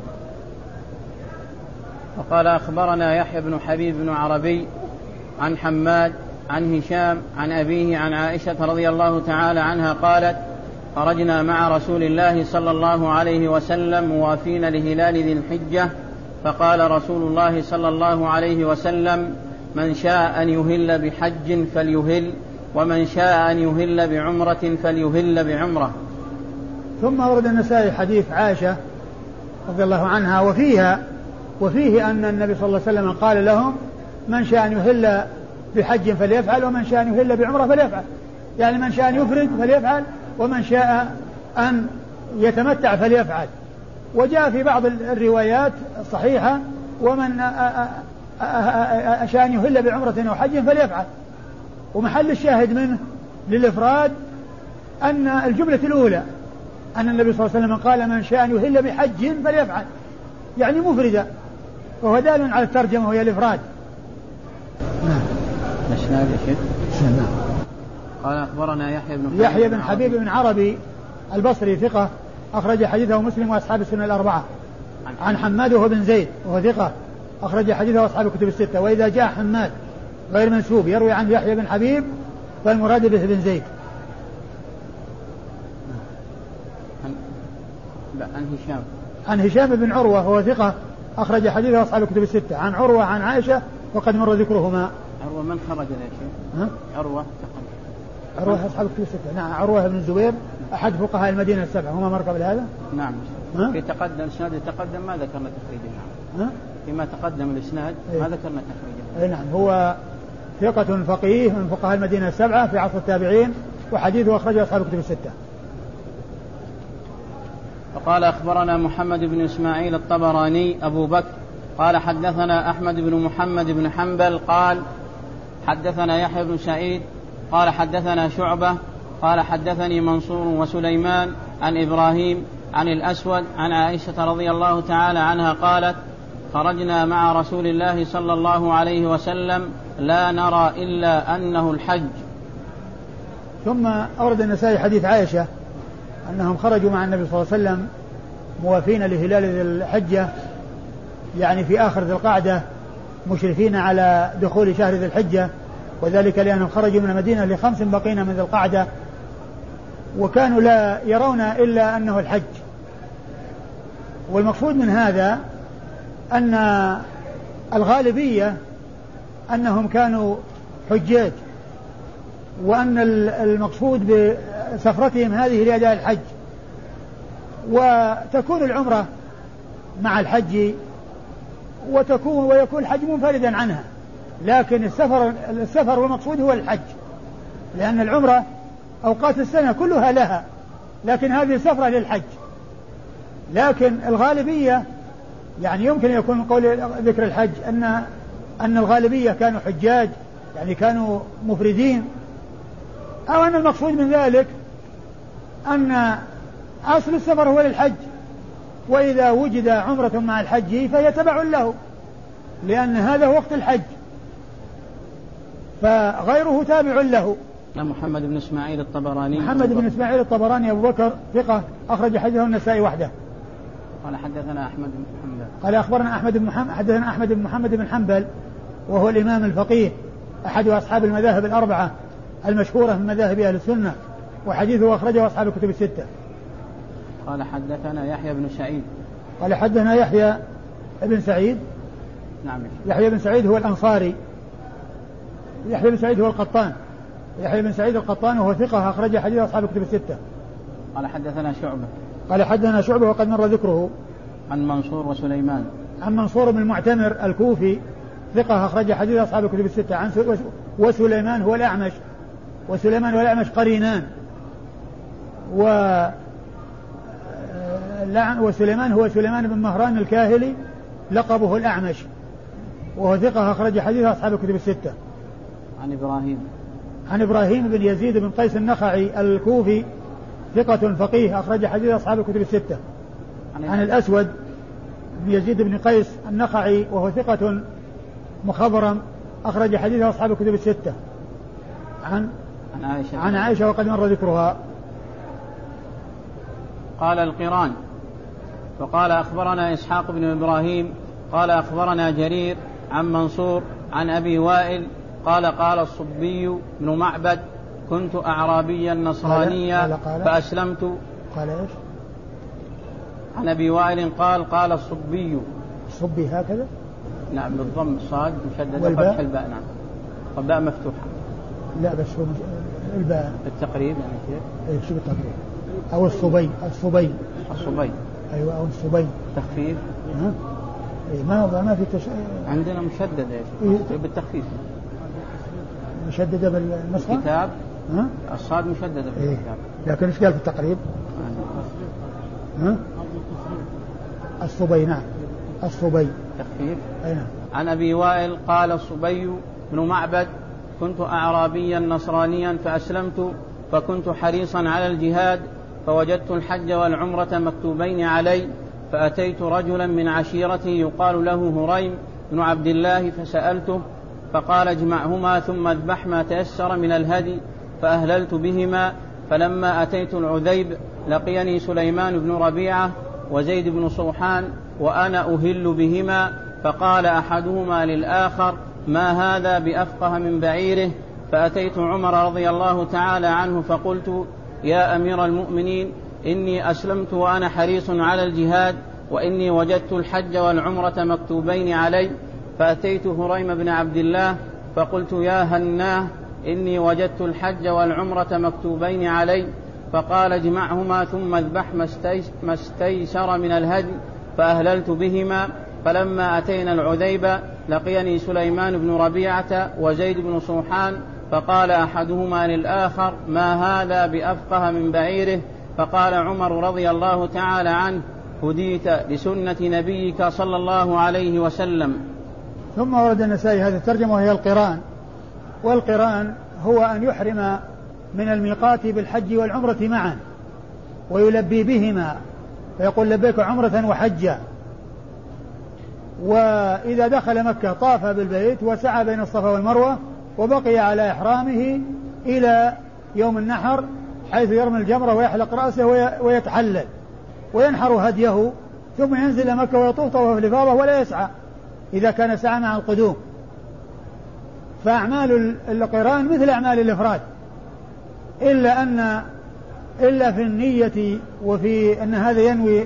وقال أخبرنا يحيى بن حبيب بن عربي عن حماد عن هشام عن أبيه عن عائشة رضي الله تعالى عنها قالت خرجنا مع رسول الله صلى الله عليه وسلم موافين لهلال ذي الحجة فقال رسول الله صلى الله عليه وسلم من شاء أن يهل بحج فليهل ومن شاء أن يهل بعمرة فليهل بعمرة. ثم ورد النسائي حديث عائشة رضي الله عنها وفيها وفيه أن النبي صلى الله عليه وسلم قال لهم من شاء أن يهل بحج فليفعل ومن شاء أن يهل بعمرة فليفعل، يعني من شاء أن يفرد فليفعل ومن شاء أن يتمتع فليفعل. وجاء في بعض الروايات الصحيحة ومن شاء أن يهل بعمرة أو حج فليفعل. ومحل الشاهد منه للإفراد أن الجملة الأولى أن النبي صلى الله عليه وسلم قال من شاء أن يهل بحج فليفعل، يعني مفردا، وهو دال على الترجمة وهي الإفراد. نعم. الإسناد يا شيخ. نعم. قال أخبرنا يحيى بن يحيى بن حبيب بن عربي البصري ثقة أخرج حديثه مسلم وأصحاب السنة الأربعة. عن حماد وهو بن زيد وهو ثقة أخرج حديثه أصحاب الكتب الستة. وإذا جاء حماد غير منسوب يروي عن يحيى بن حبيب فالمراد به بن زيد. عن هشام عن هشام بن عروة وهو ثقة أخرج حديثه أصحاب الكتب الستة. عن عروة عن عائشة وقد مر ذكرهما. عروة من خرج يا شيخ؟ عروة عروة أصحاب الكتب الستة. نعم. عروة بن الزبير أحد فقهاء المدينة السبعة. هما مر قبل هذا؟ نعم. ها؟ في تقدم الإسناد تقدم ما ذكرنا تخريجه. نعم. فيما تقدم الإسناد ايه؟ ما ذكرنا تخريجه. اي نعم. هو ثقة فقيه من فقهاء المدينة السبعة في عصر التابعين وحديثه أخرجه أصحاب الكتب الستة. وقال أخبرنا محمد بن إسماعيل الطبراني أبو بكر قال حدثنا أحمد بن محمد بن حنبل قال حدثنا يحيى بن سعيد قال حدثنا شعبة قال حدثني منصور وسليمان عن إبراهيم عن الأسود عن عائشة رضي الله تعالى عنها قالت خرجنا مع رسول الله صلى الله عليه وسلم لا نرى إلا أنه الحج. ثم أورد النسائي حديث عائشة أنهم خرجوا مع النبي صلى الله عليه وسلم موافين لهلال ذي الحجة، يعني في آخر ذي القعدة، مشرفين على دخول شهر ذي الحجة، وذلك لأنهم خرجوا من المدينة لخمس بقين من ذي القعدة، وكانوا لا يرون إلا أنه الحج. والمقصود من هذا أن الغالبية أنهم كانوا حجاج، وأن المقصود بسفرتهم هذه لأداء الحج، وتكون العمرة مع الحج وتكون ويكون الحج منفردا عنها، لكن السفر السفر والمقصود هو الحج، لأن العمرة أوقات السنة كلها لها، لكن هذه السفرة للحج. لكن الغالبية يعني يمكن يكون من قول ذكر الحج أن أن الغالبية كانوا حجاج، يعني كانوا مفردين، أو أن المقصود من ذلك أن أصل السفر هو للحج، وإذا وجد عمرة مع الحج فهي تبع له، لأن هذا هو وقت الحج، فغيره تابع له. محمد بن إسماعيل الطبراني محمد بن إسماعيل الطبراني أبو بكر ثقة أخرج حديثه النسائي وحده. قال حدثنا أحمد بن حنبل قال أخبرنا أحمد بن محمد حدثنا أحمد بن محمد بن حنبل وهو الإمام الفقيه أحد أصحاب المذاهب الأربعة المشهورة من مذاهب أهل السنة، وحديثه أخرجه أصحاب الكتب الستة. قال حدثنا يحيى بن سعيد قال حدثنا يحيى بن سعيد نعم يحيى بن سعيد هو الأنصاري، يحيى بن سعيد هو القطان، يحيى بن سعيد القطان وهو ثقة أخرج حديث أصحاب الكتب الستة. قال حدثنا شعبة قال حدثنا شعبة وقد مر ذكره. عن منصور وسليمان عن منصور بن المعتمر الكوفي ثقة أخرج حديث أصحاب الكتب الستة. عن وسليمان هو الأعمش، وسليمان والأعمش قرينان، و وسليمان هو سليمان بن مهران الكاهلي لقبه الأعمش، وهو ثقة أخرج حديث أصحاب الكتب الستة. عن إبراهيم عن إبراهيم بن يزيد بن قيس النخعي الكوفي ثقة فقيه أخرج حديث أصحاب الكتب الستة. عن الأسود بن يزيد بن قيس النخعي وهو ثقة مخضرم أخرج حديث أصحاب الكتب الستة. عن عن عائشة, عن عائشة وقد مر ذكرها. قال القران وقال أخبرنا إسحاق بن إبراهيم قال أخبرنا جرير عن منصور عن أبي وائل قال قال الصبي بن معبد كنت أعرابيا نصرانيا قال قال قال فأسلمت. قال إيش؟ عن أبي وائل قال قال الصبي الصبي هكذا نعم بالضم الصاد مشددة فتح الباء نعم والباء مفتوحة. لا بس هو الباء بالتقريب يعني كيف؟ ايه شو بالتقريب؟ أو الصبي الصبي الصبي أيوة أو الصبي تخفيف. ها إيه ما ما في تش... عندنا مشددة إيش إيه؟ بالتخفيف مشددة بالنسخة الكتاب ها الصاد مشددة في إيه؟ الكتاب لكن إيش قال في التقريب؟ ها الصبي نعم الصبي تخفيف أي نعم. عن أبي وائل قال الصبي بن معبد كنت أعرابيا نصرانيا فأسلمت فكنت حريصا على الجهاد فوجدت الحج والعمرة مكتوبين علي فأتيت رجلا من عشيرتي يقال له هريم بن عبد الله فسألته فقال اجمعهما ثم اذبح ما تيسر من الهدي فأهللت بهما. فلما أتيت العذيب لقيني سليمان بن ربيعة وزيد بن صوحان وأنا أهل بهما فقال أحدهما للآخر ما هذا بأفقه من بعيره. فأتيت عمر رضي الله تعالى عنه فقلت يا أمير المؤمنين إني أسلمت وأنا حريص على الجهاد وإني وجدت الحج والعمرة مكتوبين علي. فأتيت هريم بن عبد الله فقلت يا هناه إني وجدت الحج والعمرة مكتوبين علي. فقال اجمعهما ثم اذبح ما استيسر من الهدي فأهللت بهما. فلما أتينا العذيبة لقيني سليمان بن ربيعة وزيد بن صوحان فقال أحدهما للآخر ما هذا بأفقه من بعيره. فقال عمر رضي الله تعالى عنه هديت لسنة نبيك صلى الله عليه وسلم. ثم ورد النسائي هذه الترجمة وهي القران. والقران هو أن يحرم من الميقات بالحج والعمرة معا ويلبي بهما فيقول لبيك عمرة وحجا. وإذا دخل مكة طاف بالبيت وسعى بين الصفا والمروة وبقي على إحرامه إلى يوم النحر حيث يرمي الجمرة ويحلق رأسه ويتحلل وينحر هديه ثم ينزل مكة ويطوف طواف الإفاضة ولا يسعى إذا كان سعى مع القدوم. فأعمال القران مثل أعمال الإفراد إلا أن إلا في النية وفي أن هذا ينوي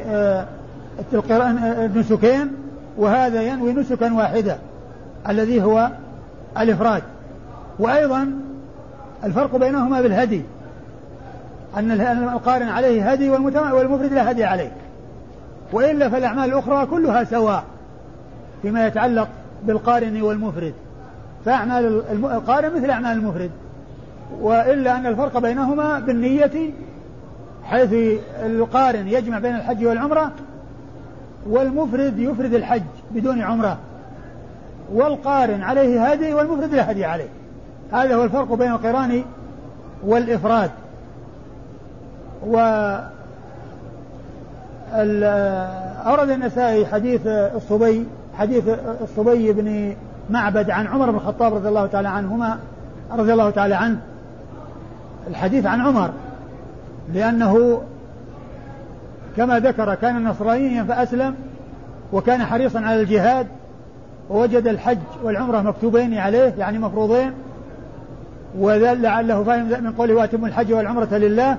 النسكين وهذا ينوي نسكا واحدا الذي هو الإفراد. وأيضا الفرق بينهما بالهدي أن القارن عليه هدي والمفرد لا هدي عليه، وإلا فالأعمال الأخرى كلها سواء فيما يتعلق بالقارن والمفرد، فأعمال القارن مثل أعمال المفرد، وإلا أن الفرق بينهما بالنية حيث القارن يجمع بين الحج والعمرة والمفرد يفرد الحج بدون عمرة، والقارن عليه هدي والمفرد لا هدي عليه. هذا هو الفرق بين القران والإفراد. وأورد النسائي حديث الصبي حديث الصبي بن معبد عن عمر بن الخطاب رضي الله تعالى عنهما رضي الله تعالى عنه، الحديث عن عمر لأنه كما ذكر كان نصرانيا فأسلم وكان حريصا على الجهاد ووجد الحج والعمرة مكتوبين عليه يعني مفروضين، ولعله فاهم من قوله واتم الحج والعمرة لله.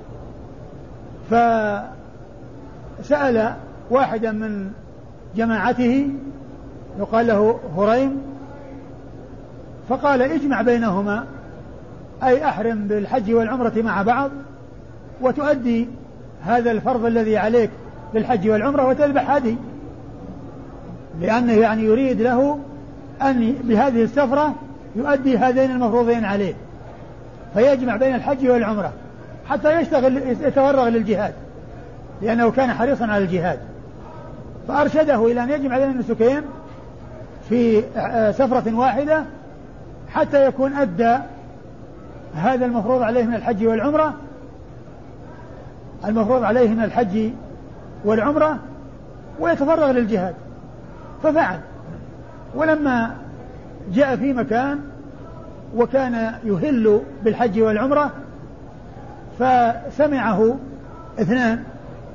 فسأل واحدا من جماعته يقال له هريم فقال اجمع بينهما، أي أحرم بالحج والعمرة مع بعض وتؤدي هذا الفرض الذي عليك بالحج والعمرة وتذبح هدي، لأنه يعني يريد له أن بهذه السفرة يؤدي هذين المفروضين عليه، فيجمع بين الحج والعمرة حتى يشتغل يتفرغ للجهاد لأنه كان حريصا على الجهاد. فأرشده إلى أن يجمع بين النسكين في سفرة واحدة حتى يكون أدى هذا المفروض عليه من الحج والعمرة المفروض عليه من الحج والعمرة ويتفرغ للجهاد. ففعل، ولما جاء في مكان وكان يهل بالحج والعمرة فسمعه اثنان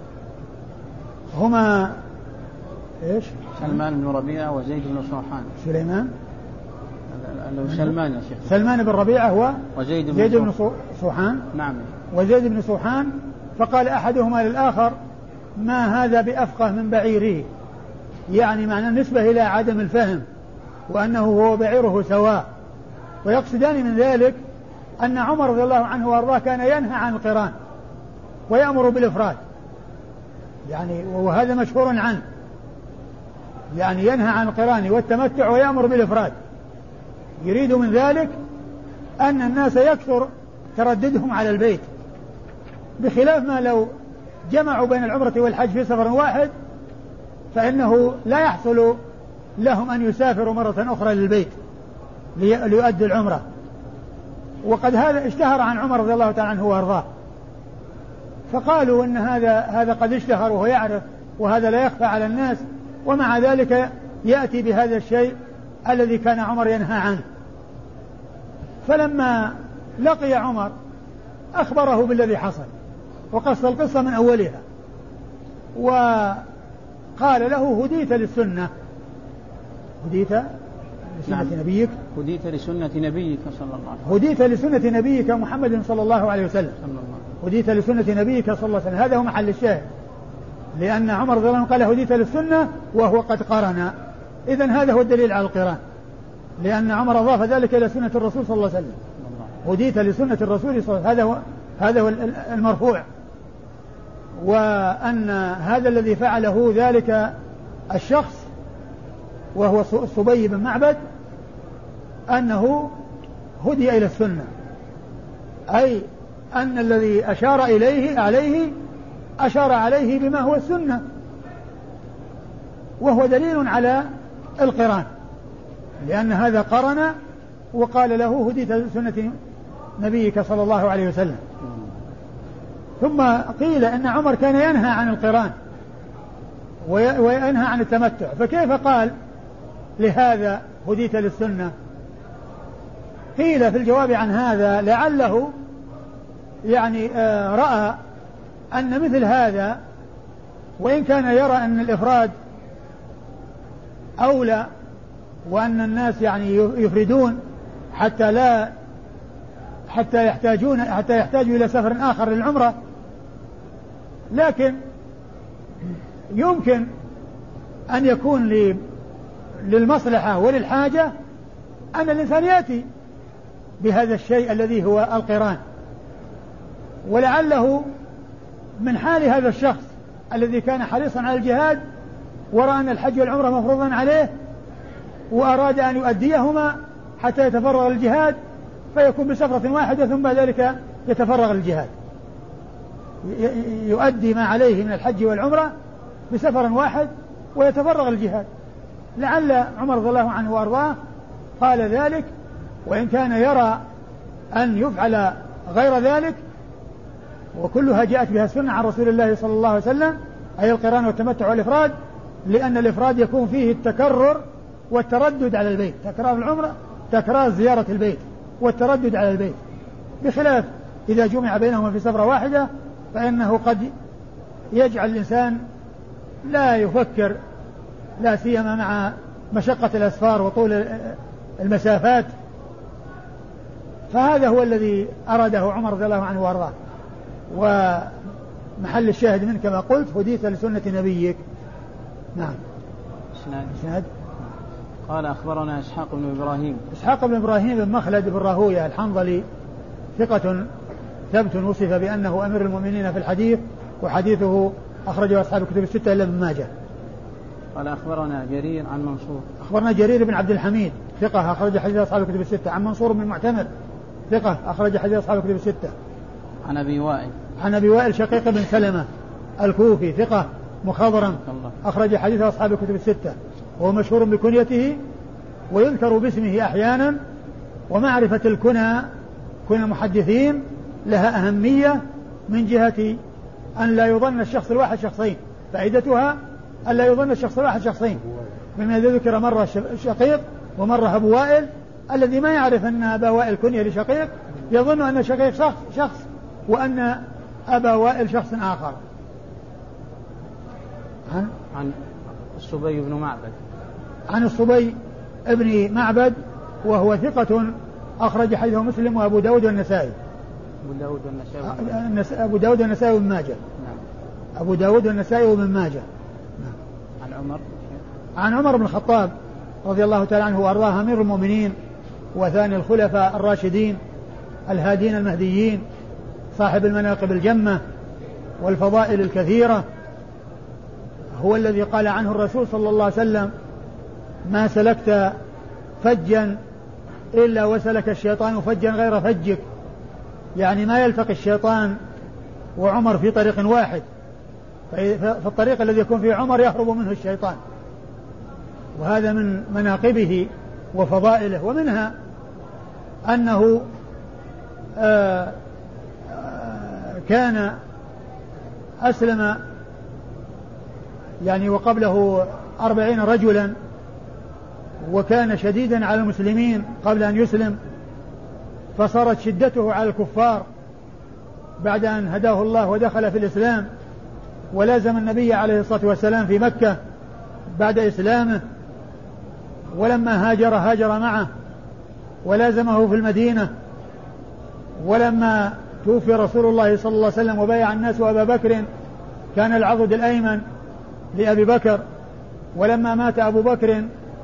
هما ايش؟ سلمان بن ربيعة وزيد بن صوحان. سليمان سلمان يا شيخ سلمان بن ربيعة هو وزيد بن, بن صوحان. نعم. وزيد بن صوحان. فقال أحدهما للآخر ما هذا بأفقه من بعيره، يعني معنى النسبة إلى عدم الفهم وأنه هو بعيره سواء. ويقصدان من ذلك أن عمر رضي الله عنه وأرضاه كان ينهى عن القران ويأمر بالإفراد، يعني وهذا مشهور عنه، يعني ينهى عن القران والتمتع ويأمر بالإفراد. يريد من ذلك أن الناس يكثر ترددهم على البيت، بخلاف ما لو جمعوا بين العمرة والحج في سفر واحد فإنه لا يحصل لهم أن يسافروا مرة أخرى للبيت ليؤدوا العمرة. وقد هذا اشتهر عن عمر رضي الله تعالى عنه وارضاه، فقالوا ان هذا هذا قد اشتهر وهو يعرف وهذا لا يخفى على الناس، ومع ذلك يأتي بهذا الشيء الذي كان عمر ينهى عنه. فلما لقي عمر أخبره بالذي حصل وقص القصة من أولها وقال له هديت للسنة هديت لسنة نعم. نبيك هديت لسنة نبيك صلى الله عليه وسلم هديت لسنة نبيك محمد صلى الله عليه وسلم هديت لسنة نبيك صلى الله عليه وسلم. هذا هو محل الشاهد، لأن عمر رضي الله عنه قال هديت للسنة وهو قد قرن، إذن هذا هو الدليل على القران، لأن عمر أضاف ذلك إلى سنة الرسول صلى الله عليه وسلم. هديت لسنة الرسول صلى الله عليه وسلم، هذا هو هذا هو المرفوع. وأن هذا الذي فعله ذلك الشخص وهو الصبي بن معبد أنه هدي إلى السنة، أي أن الذي أشار إليه عليه أشار عليه بما هو السنة، وهو دليل على القران، لأن هذا قرن وقال له هديت سنة نبيك صلى الله عليه وسلم. ثم قيل إن عمر كان ينهى عن القران وينهى عن التمتع، فكيف قال لهذا هديت للسنة؟ قيل في الجواب عن هذا لعله يعني آه رأى أن مثل هذا وإن كان يرى أن الإفراد أولى وأن الناس يعني يفردون حتى لا حتى يحتاجون حتى يحتاجوا إلى سفر آخر للعمرة، لكن يمكن أن يكون للمصلحة وللحاجة أن الإنسان يأتي بهذا الشيء الذي هو القران، ولعله من حال هذا الشخص الذي كان حريصا على الجهاد ورأى أن الحج والعمرة مفروضا عليه وأراد أن يؤديهما حتى يتفرغ للجهاد، فيكون بسفرة واحدة ثم ذلك يتفرغ للجهاد، يؤدي ما عليه من الحج والعمرة بسفر واحد ويتفرغ للجهاد. لعل عمر رضي الله عنه وأرضاه قال ذلك، وإن كان يرى أن يفعل غير ذلك، وكلها جاءت بها السنة عن رسول الله صلى الله عليه وسلم، أي القران والتمتع والإفراد، لأن الإفراد يكون فيه التكرر والتردد على البيت، تكرار العمرة تكرار زيارة البيت والتردد على البيت، بخلاف إذا جمع بينهما في سفرة واحدة فإنه قد يجعل الإنسان لا يفكر، لا سيما مع مشقة الأسفار وطول المسافات. فهذا هو الذي أراده عمر رضي الله عنه وأرضاه. ومحل الشاهد منه كما قلت هديت لسنة نبيك. نعم. إسناد. قال أخبرنا إسحاق بن إبراهيم إسحاق بن إبراهيم بن مخلد بن راهويه الحنظلي ثقة ثبت وصف بأنه أمير المؤمنين في الحديث، وحديثه أخرجه أصحاب الكتب الستة إلا ابن ماجه. قال أخبرنا جرير عن منصور أخبرنا جرير بن عبد الحميد ثقة أخرج حديث أصحاب الكتب الستة، عن منصور بن المعتمر ثقة أخرج حديث أصحاب الكتب الستة. عن أبي وائل عن أبي وائل شقيق بن سلمة الكوفي ثقة مخضرم أخرج حديث أصحاب الكتب الستة، وهو مشهور بكنيته ويذكر باسمه أحيانا، ومعرفة الكنى كنى محدثين لها أهمية من جهة أن لا يظن الشخص الواحد شخصين، فائدتها أن لا يظن الشخص الواحد شخصين، مما ذكر مرة شقيق ومرة أبو وائل، الذي ما يعرف أن أبا وائل كنية لشقيق يظن أن شقيق شخص, شخص وأن أبا وائل شخص آخر. عن عن الصبي بن معبد عن الصبي ابن معبد وهو ثقة أخرج حديثه مسلم وأبو داود والنسائي. أبو داود والنسائي أبو داود والنسائي وابن ماجه. نعم. أبو داود والنسائي وابن ماجه. نعم. عن عمر عن عمر بن الخطاب رضي الله تعالى عنه وأرضاه أمير المؤمنين وثاني الخلفاء الراشدين الهادين المهديين، صاحب المناقب الجمة والفضائل الكثيرة، هو الذي قال عنه الرسول صلى الله عليه وسلم: ما سلكت فجا إلا وسلك الشيطان فجا غير فجك، يعني ما يلتقي الشيطان وعمر في طريق واحد، فالطريق الذي يكون فيه عمر يهرب منه الشيطان، وهذا من مناقبه وفضائله. ومنها أنه آآ آآ كان أسلم يعني وقبله أربعين رجلا، وكان شديدا على المسلمين قبل أن يسلم، فصارت شدته على الكفار بعد أن هداه الله ودخل في الإسلام، ولازم النبي عليه الصلاة والسلام في مكة بعد إسلامه، ولما هاجر هاجر معه ولازمه في المدينة، ولما توفي رسول الله صلى الله عليه وسلم وبايع الناس وأبا بكر كان العضد الأيمن لأبي بكر، ولما مات أبو بكر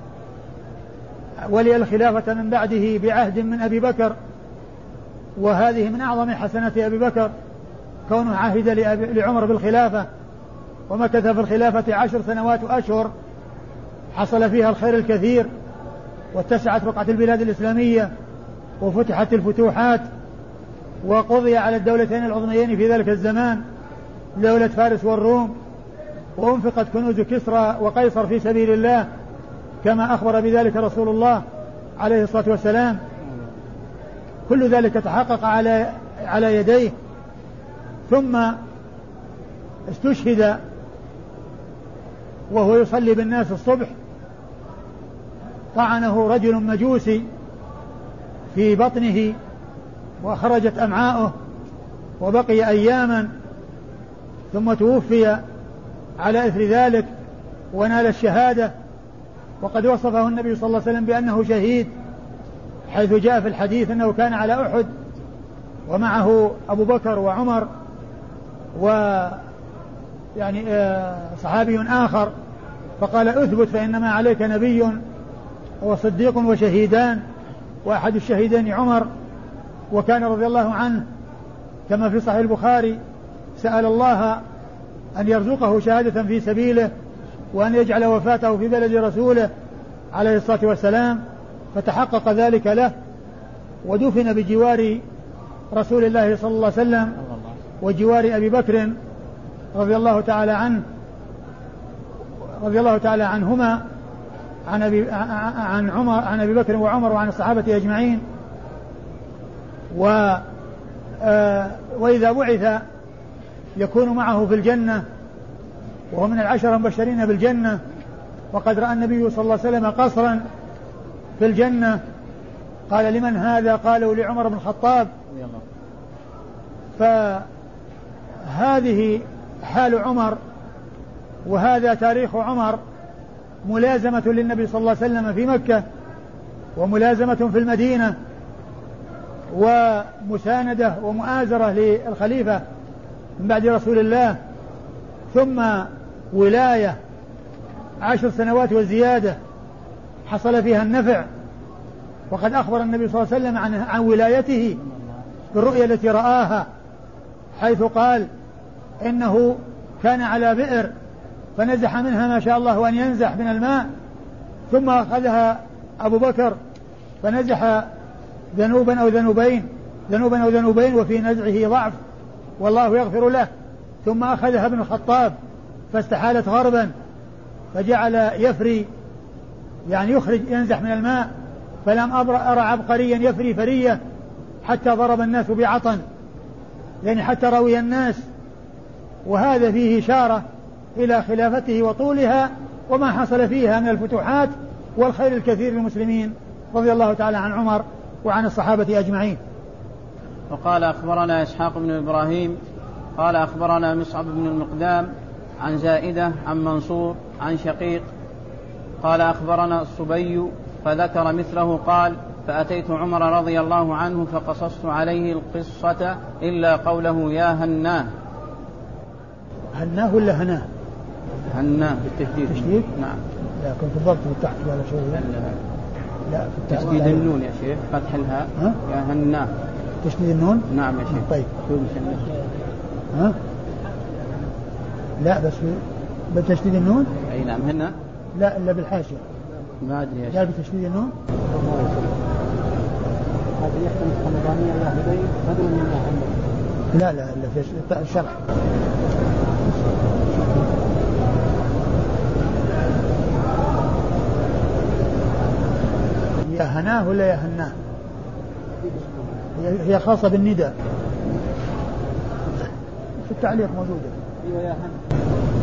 ولي الخلافة من بعده بعهد من أبي بكر، وهذه من أعظم حسنات أبي بكر كونه عهد لعمر بالخلافة، ومكث في الخلافة عشر سنوات وأشهر حصل فيها الخير الكثير، واتسعت رقعة البلاد الإسلامية وفتحت الفتوحات، وقضي على الدولتين العظميين في ذلك الزمان دولة فارس والروم، وانفقت كنوز كسرى وقيصر في سبيل الله كما أخبر بذلك رسول الله عليه الصلاة والسلام. كل ذلك تحقق على على يديه، ثم استشهد وهو يصلي بالناس الصبح طعنه رجل مجوسي في بطنه وخرجت أمعاؤه وبقي أياما ثم توفي على إثر ذلك ونال الشهادة. وقد وصفه النبي صلى الله عليه وسلم بأنه شهيد، حيث جاء في الحديث أنه كان على أحد ومعه أبو بكر وعمر و يعني صحابي آخر، فقال اثبت فإنما عليك نبي وصديق وشهيدان، وأحد الشهيدين عمر. وكان رضي الله عنه كما في صحيح البخاري سأل الله أن يرزقه شهادة في سبيله وأن يجعل وفاته في بلد رسوله عليه الصلاة والسلام، فتحقق ذلك له ودفن بجوار رسول الله صلى الله عليه وسلم وجوار أبي بكر رضي الله تعالى عنه رضي الله تعالى عنهما عن أبي عن عمر عن أبي بكر وعمر وعن الصحابة أجمعين. و وإذا بعث يكون معه في الجنة، وهو من العشرة المبشرين بالجنة. وقد رأى النبي صلى الله عليه وسلم قصرا في الجنة، قال لمن هذا؟ قالوا لعمر بن الخطاب. فهذه حال عمر وهذا تاريخ عمر، ملازمة للنبي صلى الله عليه وسلم في مكة وملازمة في المدينة ومساندة ومؤازرة للخليفة من بعد رسول الله، ثم ولاية عشر سنوات وزيادة حصل فيها النفع. وقد أخبر النبي صلى الله عليه وسلم عن, عن ولايته بالرؤية التي رآها، حيث قال إنه كان على بئر فنزح منها ما شاء الله أن ينزح من الماء، ثم أخذها أبو بكر فنزح ذنوبا أو ذنوبين ذنوبا أو ذنوبين وفي نزعه ضعف والله يغفر له، ثم أخذها ابن الخطاب فاستحالت غربا فجعل يفري يعني يخرج ينزح من الماء، فلم أرى عبقريا يفري فرية حتى ضرب الناس بعطن، يعني حتى روي الناس. وهذا فيه إشارة إلى خلافته وطولها وما حصل فيها من الفتوحات والخير الكثير للمسلمين رضي الله تعالى عن عمر وعن الصحابة أجمعين. وقال أخبرنا إسحاق بن إبراهيم قال أخبرنا مصعب بن المقدام عن زائدة عن منصور عن شقيق قال أخبرنا الصبي فذكر مثله قال فأتيت عمر رضي الله عنه فقصصت عليه القصة إلا قوله يا هناه. هناه ولا هناه؟ هناه بالتشديد. تشديد؟ نعم. لا كنت الضبط بالتحت ولا شيء. لا في تشديد النون يا شيخ فتح الهاء. يا هناه تشديد النون. نعم يا شيخ. طيب ها لا بس بتشديد النون. أي نعم. هنا لا إلا بالحاشية. ما أدري يا شيخ. لا بتشديد النون. هذا يحتمل الرمضانية الله هدي بدل من الله. لا لا إلا في الشرح. يا هناه ولا يا هناه؟ هي خاصة بالنداء في التعليق موجودة. ايوه يا هنا.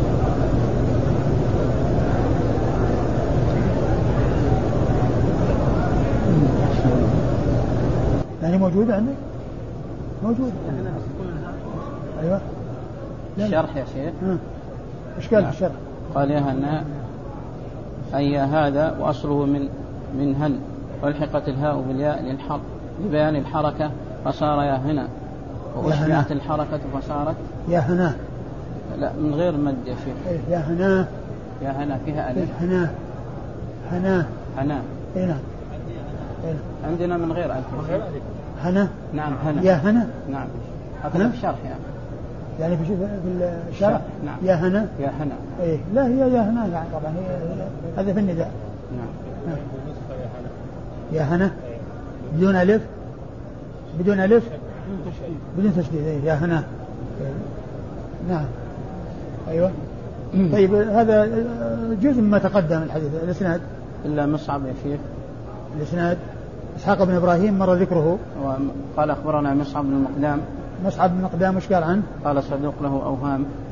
يعني موجودة عندك؟ موجودة. ايوه. الشرح يا شيخ. ايش قال في الشرح؟ قال يا هنا أي هذا وأصله من من هن والحقت الهاء بالياء للحق لبيان الحركة فصار يا هنا وأشبعت الحركة فصارت يا هنا. لا من غير مد يا شيخ. يا هنا. يا هنا فيها ألف. هنا هنا هنا. اي نعم. عندنا من غير ألف. هنا. نعم هنا. يا هنا. نعم هذا في الشرح يعني. يعني في الشرح. نعم. يا هنا. يا هنا. ايه لا هي يا هنا يعني طبعا هي هذا في النداء. نعم. يا هنا بدون ألف بدون ألف بدون تشديد. ايه يا هنا. نعم. ايوه. طيب هذا جزء مما تقدم الحديث. الاسناد إلا مصعب يا شيخ. الاسناد إسحاق بن إبراهيم مر ذكره. قال أخبرنا مصعب بن المقدام. مصعب بن المقدام وش قال عنه؟ قال صدوق له أوهام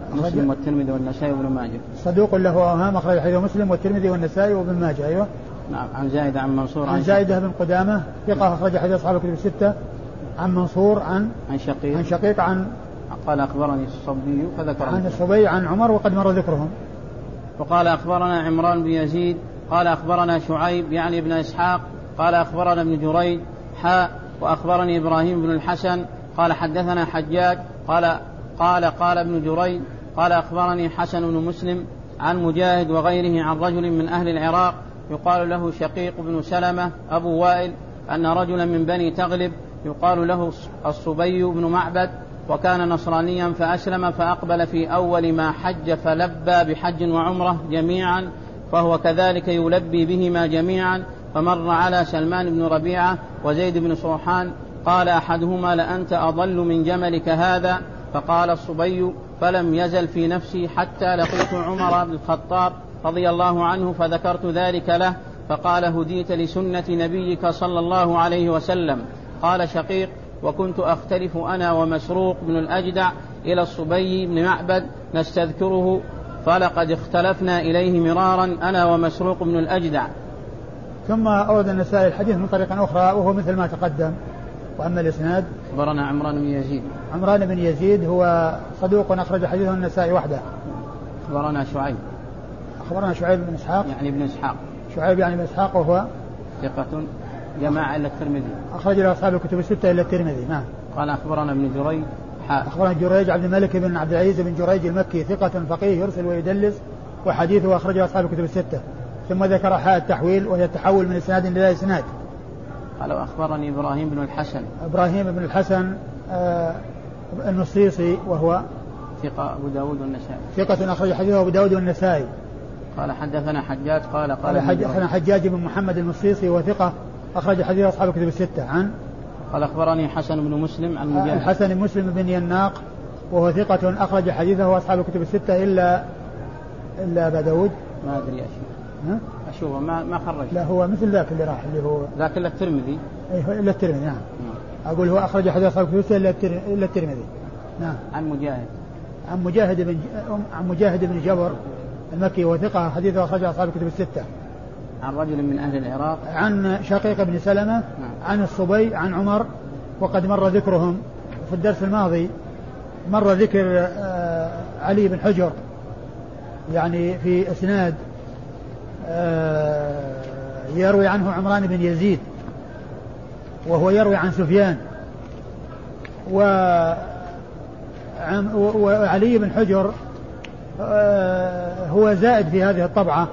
مسلم والترمذي والنسائي وابن ماجه. صدوق له أوهام أخرج حديثه مسلم والترمذي والنسائي وابن ماجه. أيوه. نعم. عن زايد عن منصور عن زايدة بن قدامة ثقة أخرج حديث أصحاب الكتب الستة. عن منصور عن عن شقيق عن شقيق عن قال أخبرني الصبي فذكر عن الصبي عن عمر وقد مر ذكرهم. وقال أخبرنا عمران بن يزيد قال أخبرنا شعيب يعني ابن إسحاق قال أخبرنا ابن جريج حاء وأخبرني إبراهيم بن الحسن قال حدثنا حجاج قال قال قال ابن جريج قال أخبرني حسن بن مسلم عن مجاهد وغيره عن رجل من أهل العراق يقال له شقيق بن سلمة أبو وائل أن رجلا من بني تغلب يقال له الصبي بن معبد وكان نصرانيا فأسلم فأقبل في أول ما حج فلبى بحج وعمرة جميعا فهو كذلك يلبي بهما جميعا فمر على سلمان بن ربيعة وزيد بن صوحان قال أحدهما لأنت أضل من جملك هذا فقال الصبي فلم يزل في نفسي حتى لقيت عمر بن الخطاب رضي الله عنه فذكرت ذلك له فقال هديت لسنة نبيك صلى الله عليه وسلم. قال شقيق وكنت أختلف أنا ومسروق بن الأجدع إلى الصبي بن معبد نستذكره فلقد اختلفنا إليه مرارا أنا ومسروق بن الأجدع. ثم أورد النسائي الحديث من طريقة أخرى وهو مثل ما تقدم. وأما الإسناد أخبرنا عمران بن يزيد عمران بن يزيد هو صدوق أخرج حديثه النسائي وحده. أخبرنا شعيب أخبرنا شعيب بن إسحاق يعني ابن إسحاق شعيب يعني بن إسحاق وهو ثقة جماعة إلا الترمذي أخرج له أصحاب الكتب الستة إلا الترمذي. نعم. قال أخبرنا ابن جريج أخبرنا جريج عبد الملك بن عبد العزيز بن جريج المكي ثقة فقيه يرسل ويدلس وحديثه أخرجه أصحاب الكتب الستة. ثم ذكر حاء التحويل وهي التحول من إسناد إلى إسناد. قال أخبرني إبراهيم بن الحسن إبراهيم بن الحسن آه النصيصي وهو ثقة أبو داود والنسائي ثقة أخرج حديثه أبو داود والنسائي. قال حدثنا حجاج قال قال حدثنا حجاج بن محمد النصيصي وثقة أخرج حديث أصحاب الكتب الستة. عن قال أخبرني حسن بن مسلم عن مجاهد الحسن بن مسلم بن يناق وهو ثقة أخرج حديثه أصحاب الكتب الستة إلا إلا أبا داود ما أدري أشوف أشوف ما ما خرج. لا هو مثل ذاك اللي راح اللي هو ذاك إلا الترمذي. أيه إلا الترمذي. نعم. أقول هو أخرج حديث أصحاب الكتب الستة إلا الترمذي. نعم. عن مجاهد عن مجاهد بن عن مجاهد بن جبر المكي وثقة حديثه أخرج أصحاب الكتب الستة. عن رجل من أهل العراق عن شقيق بن سلمة نعم. عن الصبي عن عمر وقد مر ذكرهم في الدرس الماضي. مر ذكر علي بن حجر يعني في إسناد يروي عنه عمران بن يزيد وهو يروي عن سفيان وعلي بن حجر هو زائد في هذه الطبعة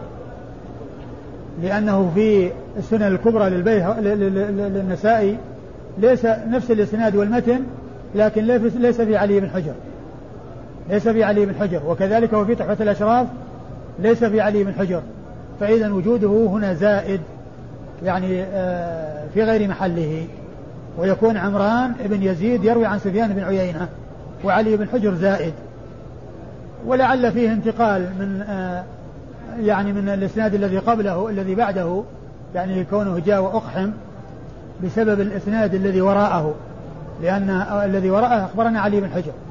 لأنه في السنن الكبرى للنسائي ليس نفس الإسناد والمتن لكن ليس في علي بن حجر ليس في علي بن حجر وكذلك هو في تحفة الأشراف ليس في علي بن حجر فإذا وجوده هنا زائد يعني في غير محله ويكون عمران بن يزيد يروي عن سفيان بن عيينة وعلي بن حجر زائد ولعل فيه انتقال من يعني من الإسناد الذي قبله الذي بعده يعني كونه جاء وأقحم بسبب الإسناد الذي وراءه لأن الذي وراءه أخبرنا علي بن حجر